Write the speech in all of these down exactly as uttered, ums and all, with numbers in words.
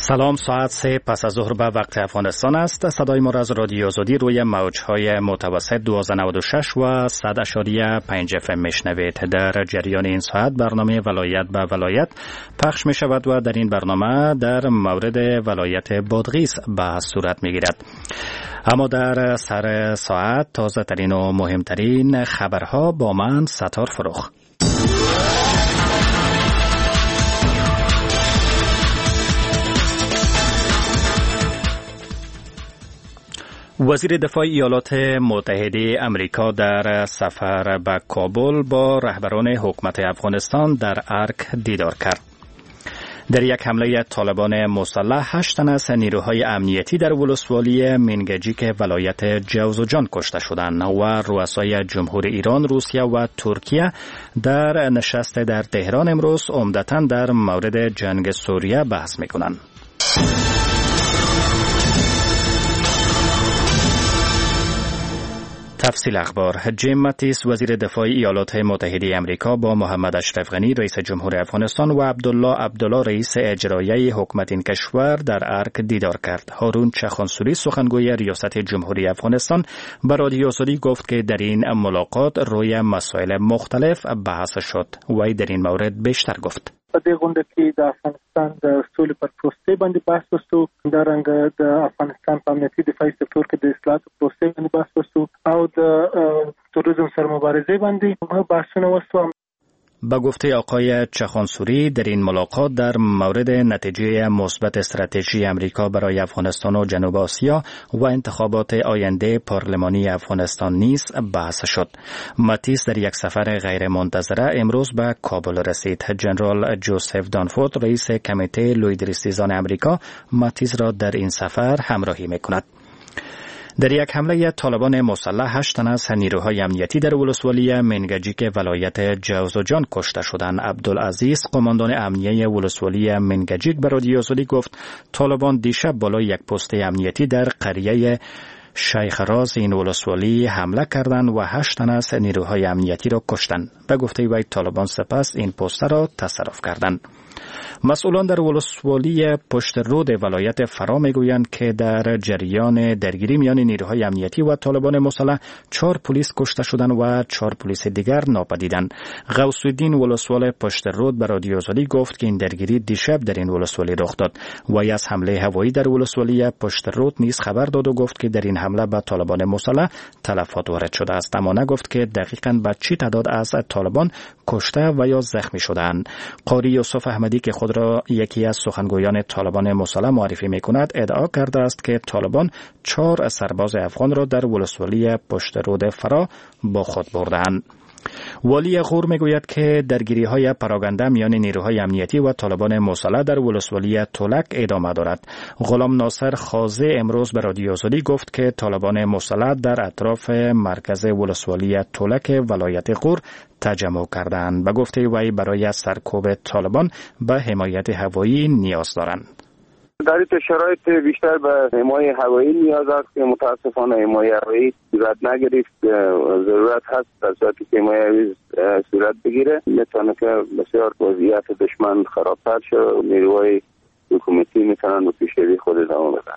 سلام، ساعت سه پس از ظهر به وقت افغانستان است. صدای ما را از رادیو آزادی روی موج‌های متوسط دویست و نود و شش و صد و پنج اف ام میشنوید. در جریان این ساعت برنامه ولایت به ولایت پخش می شود و در این برنامه در مورد ولایت بادغیس بحث صورت می گیرد. اما در سر ساعت تازه ترین و مهمترین خبرها با من ستار فروخ. وزیر دفاع ایالات متحده امریکا در سفر به کابل با رهبران حکومت افغانستان در ارک دیدار کرد. در یک حمله طالبان مسلح هشت تن از نیروهای امنیتی در ولسوالی منگجیک ولایت جوزجان کشته شدند و رؤسای جمهور ایران، روسیه و ترکیه در نشست در تهران امروز عمدتاً در مورد جنگ سوریه بحث می‌کنند. تفصیل اخبار. جیم ماتیس وزیر دفاع ایالات متحده امریکا با محمد اشرف غنی رئیس جمهور افغانستان و عبدالله عبدالله رئیس اجرایی حکومت این کشور در ارک دیدار کرد. هارون چخانسوری سخنگوی ریاست جمهوری افغانستان به رادیو آزادی گفت که در این ملاقات روی مسائل مختلف بحث شد. وی در این مورد بیشتر گفت. په دې غونډه کې د افغانستان د سولې پر پروسې باندې بحث وشو، همدارنګه د افغانستان په امنیتي دفاعي سکتور کې د اصلاحاتو پروسې باندې بحث وشو او د تروریزم سره مبارزې باندې بحثونه وشو. با گفته آقای چخانسوری در این ملاقات در مورد نتیجه مثبت استراتژی امریکا برای افغانستان و جنوب آسیا و انتخابات آینده پارلمانی افغانستان نیز بحث شد. ماتیس در یک سفر غیر منتظره امروز به کابل رسید. جنرال جوزف دانفورد رئیس کمیته لویدریستیزان امریکا ماتیس را در این سفر همراهی می‌کند. در یک حمله طالبان مسلح هشت تن از نیروهای امنیتی در ولسوالی منگجیک ولایت جوزجان کشته شدند. عبدالعزیز قماندان امنیه ولسوالی منگجیک به رادیو آزادی گفت طالبان دیشب بالای یک پست امنیتی در قریه شیخ راز این ولسوالی حمله کردند و هشت تن از نیروهای امنیتی را کشتند. به گفته وی طالبان سپس این پست را تصرف کردند. مسئولان در ولسوالی پشت رود ولایت فرا میگویند که در جریان درگیری میان نیروهای امنیتی و طالبان مسلح چهار پلیس کشته شدند و چهار پلیس دیگر ناپدیدند. غوث الدین ولسوال پشت رود به رادیو آزادی گفت که این درگیری دیشب در این ولسوالی رخ داد. وی از حمله هوایی در ولسوالی پشت رود نیز خبر داد و گفت که در این حمله به طالبان مسلح تلفات وارد شده است، اما نگفت که دقیقاً به چی تعداد از طالبان کشته و یا زخمی شدند. قاری یوسف احمدی که خود را یکی از سخنگویان طالبان مسلح معرفی می‌کند ادعا کرده است که طالبان چهار سرباز افغان را در ولسوالی پشت رود فرا با خود بردند. والی غور میگوید که درگیری‌های پراگنده میان نیروهای امنیتی و طالبان مسلح در ولسوالی تولک ادامه دارد. غلام ناصر خازه امروز به رادیو آزادی گفت که طالبان مسلح در اطراف مرکز ولسوالی تولک ولایت غور تجمع کردند. به گفته وی برای سرکوب طالبان به حمایت هوایی نیاز دارند. در این شرایط بیشتر به حمایت هوایی نیاز است که متاسفانه حمایت هوایی صورت نگرفت. ضرورت هست در صورتی که حمایت هوایی صورت بگیره میتونه که بسیار وضعیت دشمن خرابتر شه و نیروهای حکومتی میتونن به پیشروی خود ادامه بدن.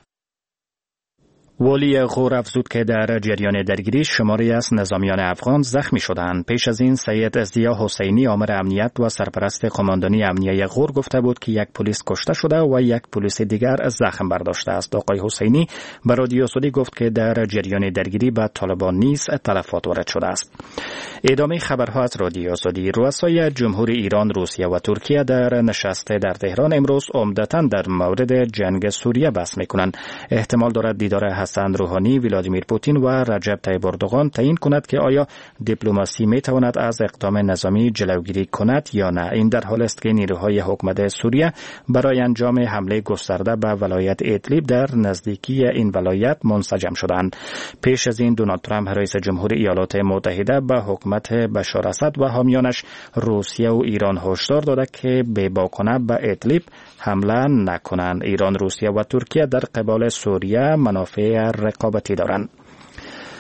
والی غور افزود که در جریان درگیری شماری از نظامیان افغان زخمی شدند. پیش از این سید ضیا حسینی آمر امنیت و سرپرست قماندانی امنیه غور گفته بود که یک پلیس کشته شده و یک پلیس دیگر زخم برداشته است. آقای حسینی به رادیو آزادی گفت که در جریان درگیری به طالبان نیز تلفات وارد شده است. ادامه خبرها از رادیو آزادی. رؤسای جمهور ایران، روسیه و ترکیه در نشست در تهران امروز عمدتاً در مورد جنگ سوریه بحث می‌کنند. احتمال دارد دیدار حسن روحانی، ولادیمیر پوتین و رجب طیب اردوغان تعیین کند که آیا دیپلماسی میتواند از اقدام نظامی جلوگیری کند یا نه. این در حال است که نیروهای حکومت سوریه برای انجام حمله گسترده به ولایت ادلیب در نزدیکی این ولایت منسجم شدند. پیش از این دونالد ترامپ رئیس جمهور ایالات متحده به حکومت بشار اسد و حامیانش روسیه و ایران هشدار داده که بی‌باکانه به ادلیب حمله نکنند. ایران، روسیه و ترکیه در قبال سوریه منافع رقابتی دارند.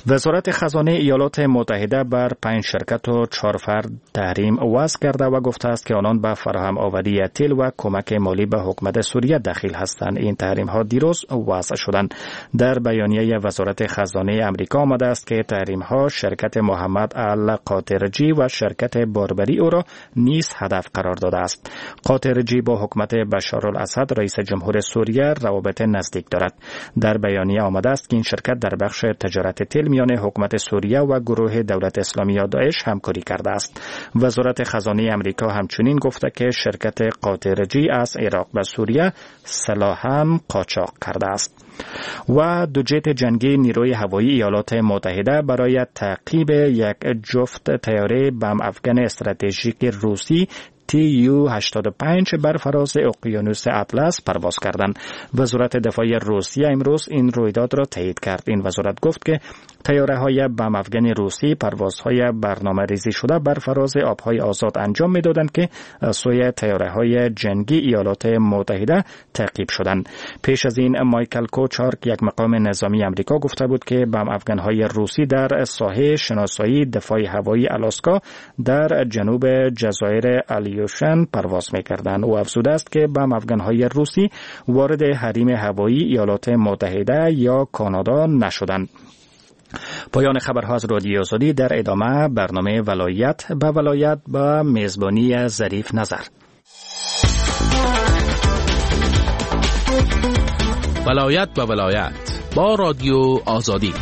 وزارت خزانه ایالات متحده بر پنج شرکت و چهار فرد تحریم وضع کرده و گفته است که آنان به فراهم آوری تیل و کمک مالی به حکومت سوریه دخیل هستند. این تحریم ها دیروز وضع شدند. در بیانیه وزارت خزانه امریکا آمده است که تحریم ها شرکت محمد القاطرجی و شرکت باربری او را نیز هدف قرار داده است. قاطرجی با حکومت بشار الاسد رئیس جمهور سوریه روابط نزدیک دارد. در بیانیه آمده است که این شرکت در بخش تجارت تیل میان حکومت سوریه و گروه دولت اسلامی یا داعش همکاری کرده است. وزارت خزانه امریکا همچنین گفته که شرکت قاطرجی از عراق به سوریه سلاح هم قاچاق کرده است. و دو جت جنگی نیروی هوایی ایالات متحده برای تعقیب یک جفت طیاره بم افغان استراتژیک روسی تی یو هشتاد و پنج بر فراز اقیانوس اطلس پرواز کردند. وزارت دفاع روسیه امروز این رویداد را تایید کرد. این وزارت گفت که طیاره‌های بم افغان روسی پروازهای برنامه‌ریزی شده بر فراز آبهای آزاد انجام می‌دادند که سوی طیاره‌های جنگی ایالات متحده تعقیب شدند. پیش از این مایکل کوچارک یک مقام نظامی آمریکا گفته بود که بم افغان‌های روسی در ساحه شناسایی دفاع هوایی آلاسکا در جنوب جزایر الیوشن پرواز می‌کردند. او افزوده است که بم افغان‌های روسی وارد حریم هوایی ایالات متحده یا کانادا نشدند. پایان خبرها از رادیو آزادی. در ادامه برنامه ولایت به ولایت با میزبانی ظریف نظر. ولایت به ولایت با رادیو آزادی.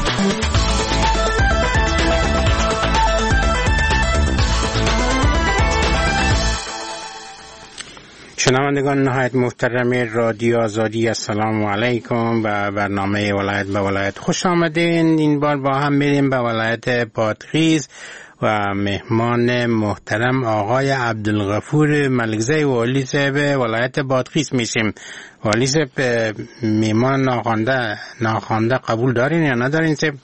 شنوندگان نهایت محترم رادیو آزادی، السلام علیکم. و برنامه ولایت به ولایت خوش آمدین. این بار با هم میریم به ولایت بادغیس و مهمان محترم آقای عبدالغفور ملکزی والی صاحب ولایت بادغیس میشیم. والی صاحب مهمان ناخوانده ناخوانده قبول دارین یا ندارین صاحب؟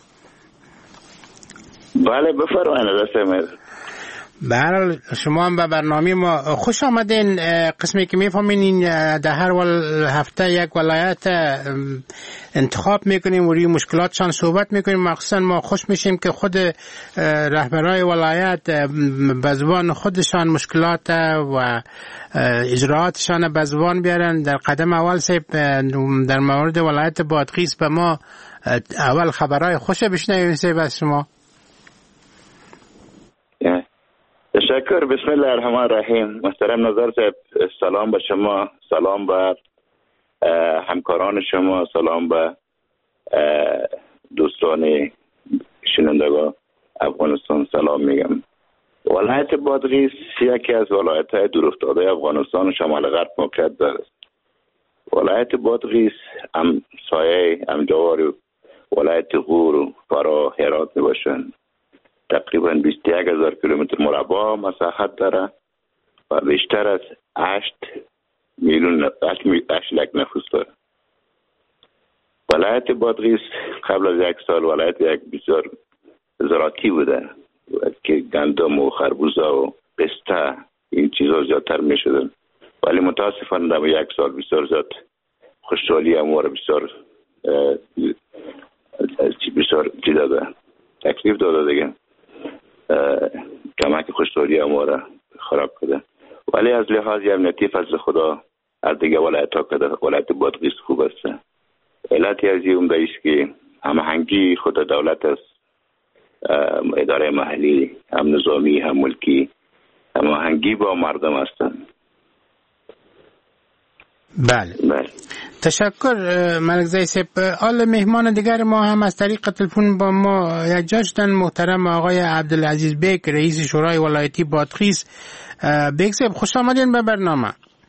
بله بفرمایید دستم. به هر حال شما هم به برنامه ما خوش آمدین. قسمی که میفهمین در هر هفته یک ولایت انتخاب میکنیم و روی مشکلاتشان صحبت میکنیم. مخصوصا ما خوش میشیم که خود رهبرای ولایت به زبان خودشان مشکلات و اجراعاتشان به زبان بیارن. در قدم اول سیب در مورد ولایت بادغیس به ما اول خبرهای خوش بشنویم سیب از شما. تشکر. بسم الله الرحمن الرحیم. محترم نظر صاحب، سلام به شما، سلام به همکاران شما، سلام به دوستان شنوندگان افغانستان سلام میگم. ولایت بادغیس یکی از ولایت‌های دورافتاده افغانستان و شمال غرب موقعیت دارد. ولایت بادغیس هم سایه همجوار ولایت غور و فرا هرات میباشند. تقریبا بیست و یک هزار کیلومتر مربع مساحت داره و بیشتر از هشت میلیون هشت لک نفوس داره. ولایت بادغیس قبل از یک سال ولایت یک بسیار زراعتی بوده که گندم و خربوزه و پسته این چیزا زیادتر می شدن، ولی متاسفانه در یک سال بسیار زیاد خوشحالی امور بسیار بسیار چی داده تکلیف داده دیگه کمک خوشحالی امور خراب کرده. ولی از لحاظ امنیتی فضل خدا از دیگه ولایت ها کده ولایت بادغیس خوب است. علتی از این عمده است که هماهنگی خود دولت است، اداره محلی هم نظامی هم ملکی هماهنگی با مردم هستند. بله بله تشکر ملکزی صاحب. حال مهمان دیگر ما هم از طریق تلفن با ما یک جا شدن، محترم آقای عبدالعزیز بیگ رئیس شورای ولایتی بادغیس. بیگ صاحب خوش آمدین به برنامه.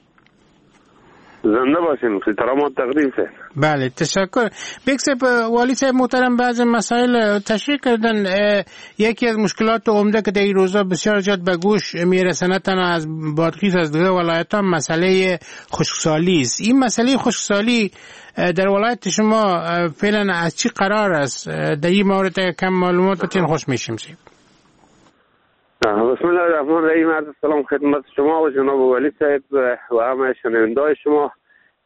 زنده باشین، خدمات تقدیم سه. بله تشکر. بیگ صاحب والی صاحب محترم بعض مسائل تشریح کردن. یکی از مشکلات عمده که در این روزا بسیار زیاد به گوش میرسه نه تنها از بادغیس از دیگه ولایت ها مسئله خشکسالی است. این مسئله خشکسالی در ولایت شما فعلا از چی قرار است؟ در این مورد کم معلومات بتین خوش میشیم سید. بسم الله الرحمن الرحیم. عرض سلام خدمت شما و جناب والی صاحب و همه شنونده‌های شما.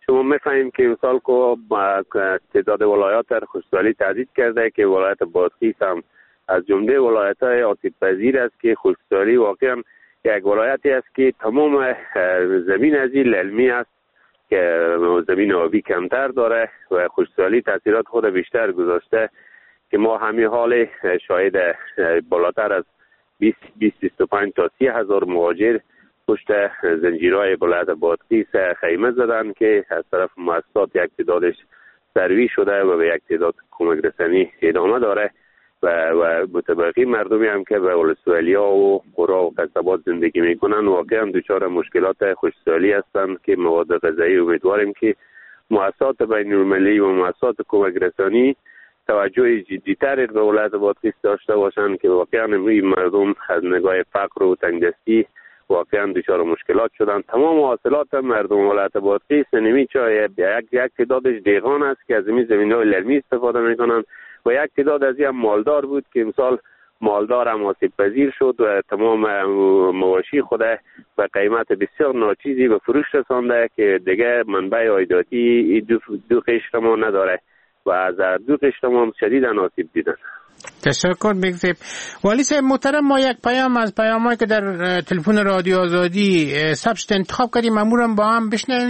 شما می‌فهمیم که مثال که تعداد ولایات در خشکسالی تهدید کرده که ولایت بادغیس هم از جمله ولایت‌های آسیب پذیر است که خشکسالی واقعا یک ولایتی است که تمام زمین از این للمی است که زمین آبی کمتر داره و خشکسالی تاثیرات خود بیشتر گذاشته که ما همین حال شاید بالاتر از بیست بیست و پنج تا سی هزار مهاجر پشت زنجیرهای ولایت بادغیس خیمه زدن که از طرف مؤسسات یک تعدادش سروی شده و به یک تعداد کمک رسانی ادامه داره و و متبقی مردمی هم که به ولسوالیا و قرا و قصبات زندگی میکنن واقعا دچار مشکلات خشکسالی هستند که مواد غذایی امیدواریم که مؤسسات بین المللی و مؤسسات کمک رسانی توجه جدی‌تر به ولایت بادغیس داشته باشند که واقعا این مردم از نگاه فقر و تنگدستی واقعا دچار مشکلات شدن. تمام حاصلات مردم ولایت بادغیس نمی‌چای یک یک تعدادش دیغان است که از این زمین‌های للمی استفاده میکنن و یک تعداد از این مالدار بود که مثال مالدار هم آسیب پذیر شد و تمام مواشی خود به قیمت بسیار ناچیزی به فروش رسانده که دیگه منبع عایداتی دو, دو قشر ما نداره و از دو قشر ما شدیداً آسیب دیدن. تشکر میگذیم. والی صاحب محترم، ما یک پیام از پیامایی که در تلفن رادیو آزادی ثبت انتخاب کردیم امورم با هم بشنویم.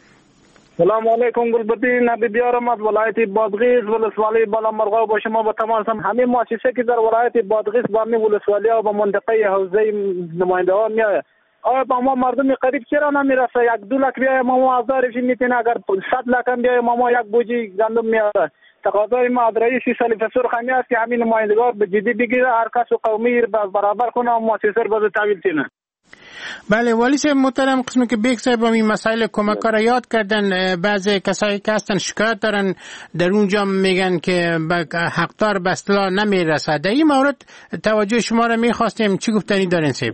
سلام علیکم گلبدی نبی بیارم از ولایت بادغیس ولسوالی بالا مرغا با شما با تمام همه مؤسسه که در ولایت بادغیس با همه ولسوالی و منطقه حوزه نماینده ها میاد. آیا با ما مردم قریب چرا نمیرسه؟ یک دو لک بیای ما آزارش میتونه، اگر صد لک هم بیای ما یک بوجی گندم میاره. تقاضای ما از رئیس سلیف سرخمی است که همین نمایندگان به جدی بگیره، هر کس قومی برابر کنه و مؤسسه رو به تحویل کنه. بله والی صاحب محترم، قسمی که بیگ صاحب همین مسائل کمک را یاد کردن، بعضی کسایی که هستن شکایت دارن در اونجا میگن که حقدار به اصطلاح نمیرسه. در این مورد توجه شما را میخواستیم، چی گفتنی دارین صاحب؟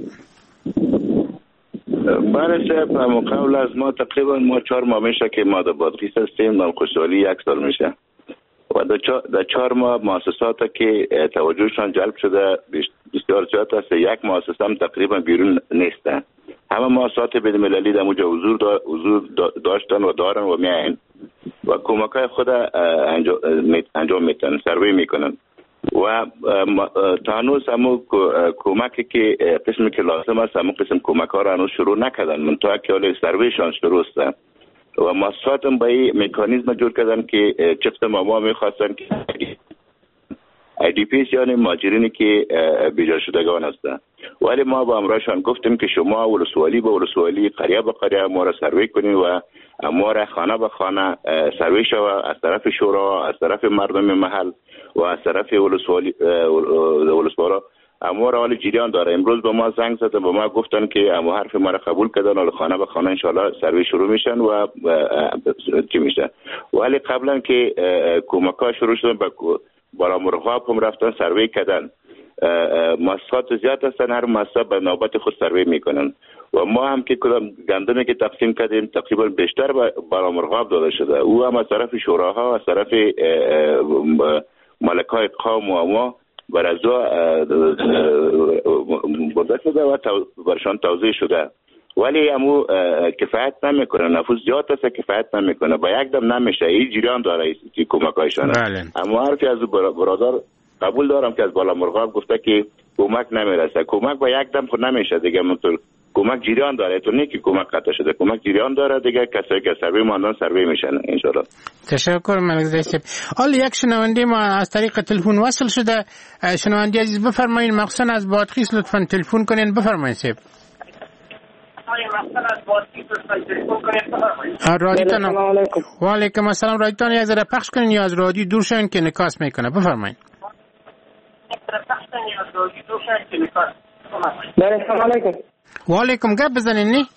بله صاحب، قبل از ما تقریبا ما چهار ماه میشه که ما در بادغیس هستیم، در خشکسالی یک سال میشه و در چهار ماه مؤسسات که توجهشان جلب شده بسیار زیاد است. یک مؤسسه هم تقریبا بیرون نیسته. همه مؤسسات بین المللی در اونجا حضور دا حضور داشتن و دارن و میاین و کمکای خود انجام, انجام میتن، سروی میکنن و تا هنوز همون کمکی که قسمی که لازم است همون قسم کمک ها را هنوز شروع نکردن، منطقه که حالا سرویشان شروع است و مؤسسات هم به این مکانیزم جور کردن که چفت ما میخواستن که ای دی پیس یعنی مهاجرینی که بیجا شدگان هستند، ولی ما با امرایشان گفتیم که شما ولسوالی به ولسوالی قریه به قریه ما را سروی کنید و ما را خانه به خانه سروی شود از طرف شورا، از طرف مردم محل و از طرف ولسوالی ولسوالا. اما را حال جریان داره. امروز به ما زنگ زدن، به ما گفتن که اما حرف ما را قبول کردن، حال خانه به خانه انشالله سروی شروع میشن و چی میشه. ولی قبلا که کمک ها شروع شدن به بالا مرغاب هم رفتن سروی کردن. مؤسسات زیاد هستن، هر مؤسسه به نوبت خود سروی میکنن و ما هم که کدام گندمی که تقسیم کردیم تقریبا بیشتر به بالا مرغاب داده شده. او هم از طرف شوراها، از طرف ملکای قوم و ما بر از برده شده و برشان توضیح شده، ولی امو کفایت نمیکنه. نفوذ زیاد است، کفایت نمیکنه، با یک دم نمیشه. این جریان داره این کمکایشان. اما حرفی از برادر قبول دارم که از بالا مرغاب گفته که کمک نمیرسه. کمک با یک دم خود نمیشه دیگه، منطور کمک جریان داره. تو نه که کمک قطع شده، کمک جریان داره دیگه. کسایی که سروی ماندن سروی میشن ان شاء الله. تشکر ملک صاحب. حالا یک شنونده ما از طریق تلفن وصل شده. شنونده عزیز بفرمایید، مخصوصا از بادغیس لطفا تلفن کنین. بفرمایید صاحب. رادیوتان. و علیکم السلام. رادیوتان یک ذره پخش کنین یا از رادیو دور شوین که نکاس میکنه. بفرمایید. بله سلام علیکم. و علیکم. گپ بزنین نی؟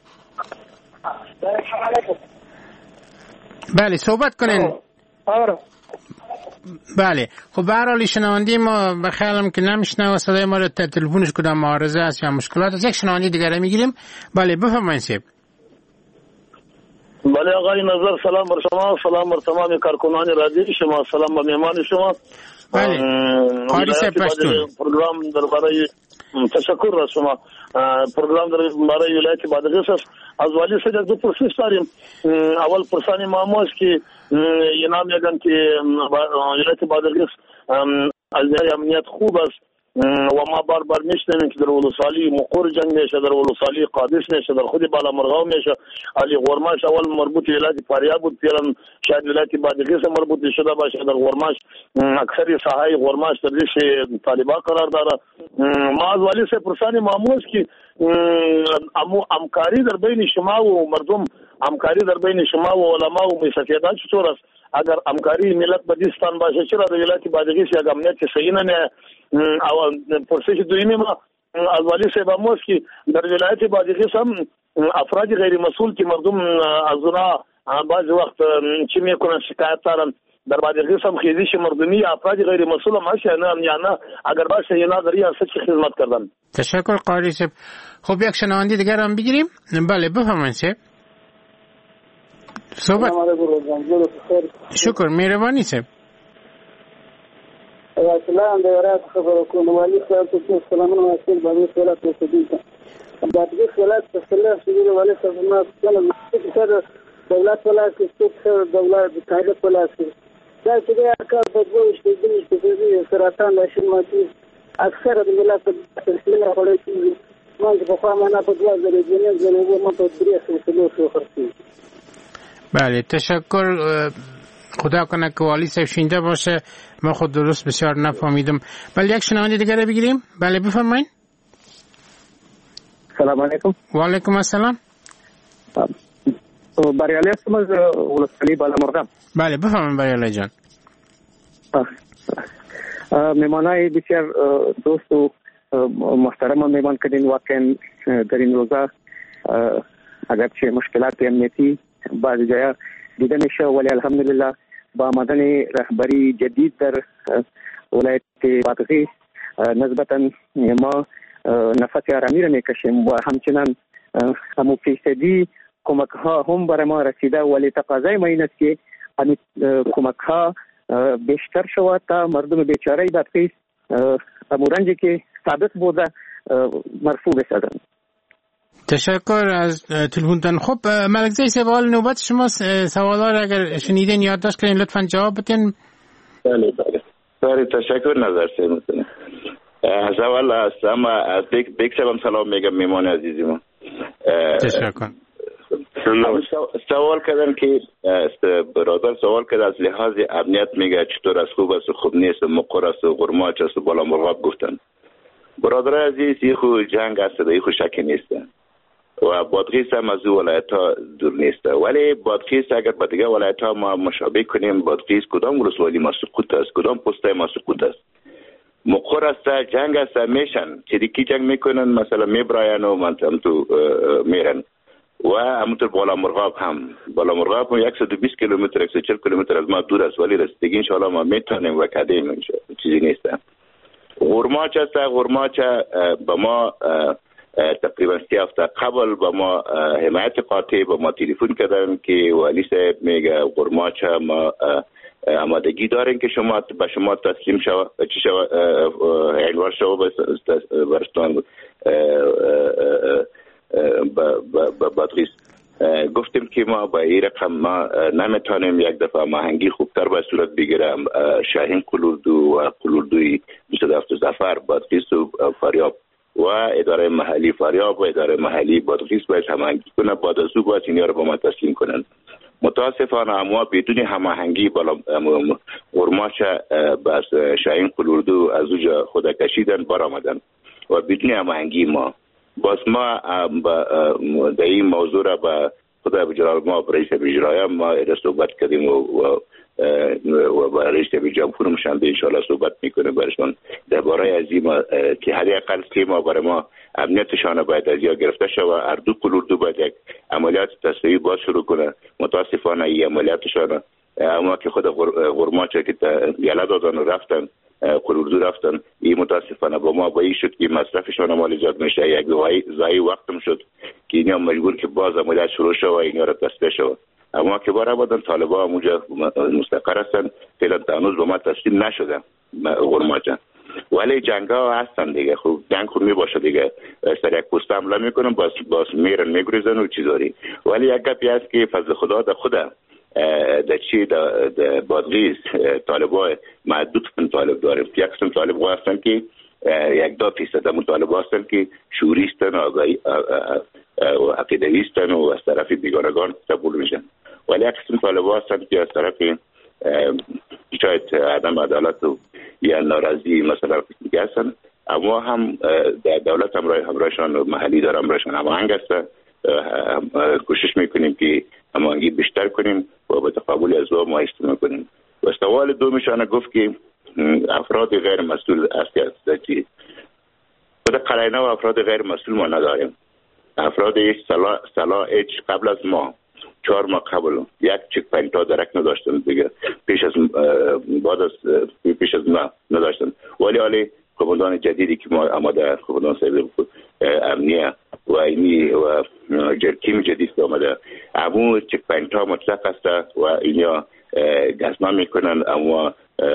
بله صحبت کنین. آره. بله خب به هر حال شنونده ما به خیالم که نمیشنوه صدای ما رو، تلفنش کدام معارضه است یا مشکلات است. یک شنونده دیگر میگیریم. بله بفرمایید صاحب. بله آقای نظر، سلام بر شما، سلام بر تمام کارکنان رادیو شما، سلام به مهمان شما. بله قاری صاحب پشتون پروگرام درباره تشکر از شما. پروگرام در برای ولایت بادغیس است. از والی صدق دو پروسس داریم. اول پرسانی معما است که اینا میگن که ولایت بادغیس از نظر امنیت خوب است و ما بار بار میشنویم که در ولسوالی مقر جنگ میشه، در ولسوالی قادس میشه، در خود بالامرغاو میشه. علی غرماش اول مربوط به ولایت فاریاب بود، پیران شاید ولایت بادغیس مربوط شده باشه. در غرماش اکثر ساحه غرماش در دش طالبان قرار داره. ما از والی سے پرسانی معموس که همکاری در بین شما و مردم، همکاری در بین شما و علما و مستفیدان چطور است؟ اگر همکاری ملت بدیستان باشه چرا در ولایت بادغیس یک امنیت صحیح نه؟ او پرسش دویمی ما از والی صاحب اموز که در ولایت بادغیس هم افراد غیر مسئول که مردم از اونا بعض وقت چی میکنن شکایت دارن، در بادغیس هم خیزش مردمی افراد غیر مسئول هم هست یا نه؟ یا نه اگر باشه یا نه در این چه خدمت کردن؟ تشکر قاری صاحب. خب یک شنونده دیگر هم بگیریم. بله بفرمایید صاحب. صحبت. شکر مهربانی صاحب. السلام علیکم خبر کوم والی صاحب ته سلامونه واصل باندې سره تاسو ته د دې خلک په سره شوی والی صاحب ما څنګه چې دولت ولا چې دولت د کاله ولا چې دا چې دا کار په دوه شپږ شپږ سرطان نشي ماتي اکثر د ملت په سلسله وړي چې ما په خوا معنا په دوه ځله جنې ځنه ما په درې سلسله شو خرڅي. بله تشکر. خدا کنه که والی صاحب شینده باشه. ما خود درست بسیار نفهمیدم. بله یک شنونده دیگر بگیریم. بله بفرمایید. سلام علیکم. و علیکم السلام. بریالی هستم از ولسوالی بالامرغاب. بله بفرمایید بریالی جان. مهمانای بسیار دوست و محترم مهمان کردین. واقعا در این روزا اگرچه مشکلات امنیتی بعض جایا دیده میشه ولی الحمدلله با آمدن رهبری جدید در ولایت بادغیس نسبتا ما نفس آرامی را میکشیم و همچنان همو فیصدی کمک ها هم برای ما رسیده ولی تقاضای ما این است که همین کمک ها بیشتر شود تا مردم بیچاره بادغیس همو رنجی که سابق بوده مرفوع بسازند. تشکر از تلفنتون. خب ملکزی سوال نوبت شما سوالا را اگر شنیدین یادداشت کنین لطفاً جواب بدین. بله بله بله تشکر نظر سیمتونه. از اول از اما از بیک بیک سلام سلام میگم میمان عزیزی ما. تشکر. سوال کردن که برادر سوال کرد از لحاظ امنیت میگه چطور از خوب است و خوب نیست و مقر است و غرماچ است و بالامرغاب گفتن. برادر عزیز این خو جنگ است و این خو شکی نیست و بادغیس هم از ولایت ها دور نیست ولی بادغیس اگر با دیگه ولایت ها ما مشابه کنیم بادغیس کدام ولسوالی ما سقوط است کدام پسته ما سقوط است مقر است جنگ است میشن چه دیگه جنگ میکنن مثلا میبراین و من هم تو میرن و همونطور بالامرغاب هم بالامرغاب هم صد و بیست کیلومتر صد و چهل کیلومتر از ما دور است ولی رسیدگی ان شاء الله ما میتونیم و کدیم چیزی نیست. غرماچ است غرماچ با ما تقریبا سی هفته قبل با ما حمایت قاطع با ما تلفن کردن که والی صاحب میگه غرماچ ما آمادگی دارین که شما به شما تسلیم شو چی شو اعلان شو برستان با بادغیس. گفتیم که ما با این رقم ما نمیتونیم یک دفعه ماهنگی خوبتر به صورت بگیرم شاهین قلوردو و قلوردوی بیست هفت زفر بادغیس و فاریاب و اداره محلی فاریاب و اداره محلی بادغیس باید هماهنگی کنه بعد از او باید اینها رو به ما تسلیم کنن. متاسفانه اما بدون هماهنگی بالا غرماچ بس شاهین قلوردو از اوجا خود کشیدن برآمدن و بدون هماهنگی ما باز ما در این موضوع را با خدا بجلال ما رئیس اجرایی ما صحبت کردیم و و با رئیس جمهور مشنده انشاءالله صحبت میکنه برشون درباره از این که هر اقل که ما برای ما امنیتشان باید از یا گرفته شد و اردو قلوردو باید یک عملیات تصفیه‌ای باز شروع کنه. متاسفانه این عملیاتشان اما که خود غرماچه که یلا دادن و رفتن قلوردو رفتن این متاسفانه با ما با این شد که مصرفشان مالی زیاد میشه یک زایی وقتم شد که اینا مجبور که باز عملیات شروع شد و اینا را تصفیه شد. اما که بار آمدن طالبا همونجا مستقر هستن فعلا تا هنوز با ما تسلیم نشدن غرماچه ولی جنگ ها هستن دیگه. خب جنگ خود می باشه دیگه، سر یک پوست حمله میکنن، باز باز میرن میگریزن و چیزاری. ولی یک گپی هست که فضل خدا در خود در چی در بادغیس طالبای معدود قسم طالب داریم. یک قسم طالب ها هستن که یک دو فیصد مطالب هستن که شوریستن و عقیدویستن و از طرف بیگانگان قبول میشن. ولی یک قسم طالب هستن که از طرف شاید عدم عدالت و یا ناراضی مثلا دیگه هستن، اما هم در دولت همراه همراهشان و محلی دارم همراهشان هماهنگ هستن. کوشش میکنیم که هماهنگی بیشتر کنیم و به تقابل از ما استفاده کنیم. و سوال دومشان گفت که افراد غیر مسئول است که خود قرینه و افراد غیر مسئول ما نداریم. افراد سلا سلا اچ قبل از ما چهار ماه قبل یک چک پوینت ها درک نداشتن دیگه، پیش از بعد از پیش از ما نداشتن. ولی حالی قومندان جدیدی که ما آمده، قومندان صاحب امنیه و اینی و جرکیم جدید که آمده، امو چک پوینت ها مطلق است و اینا گزمه میکنن، اما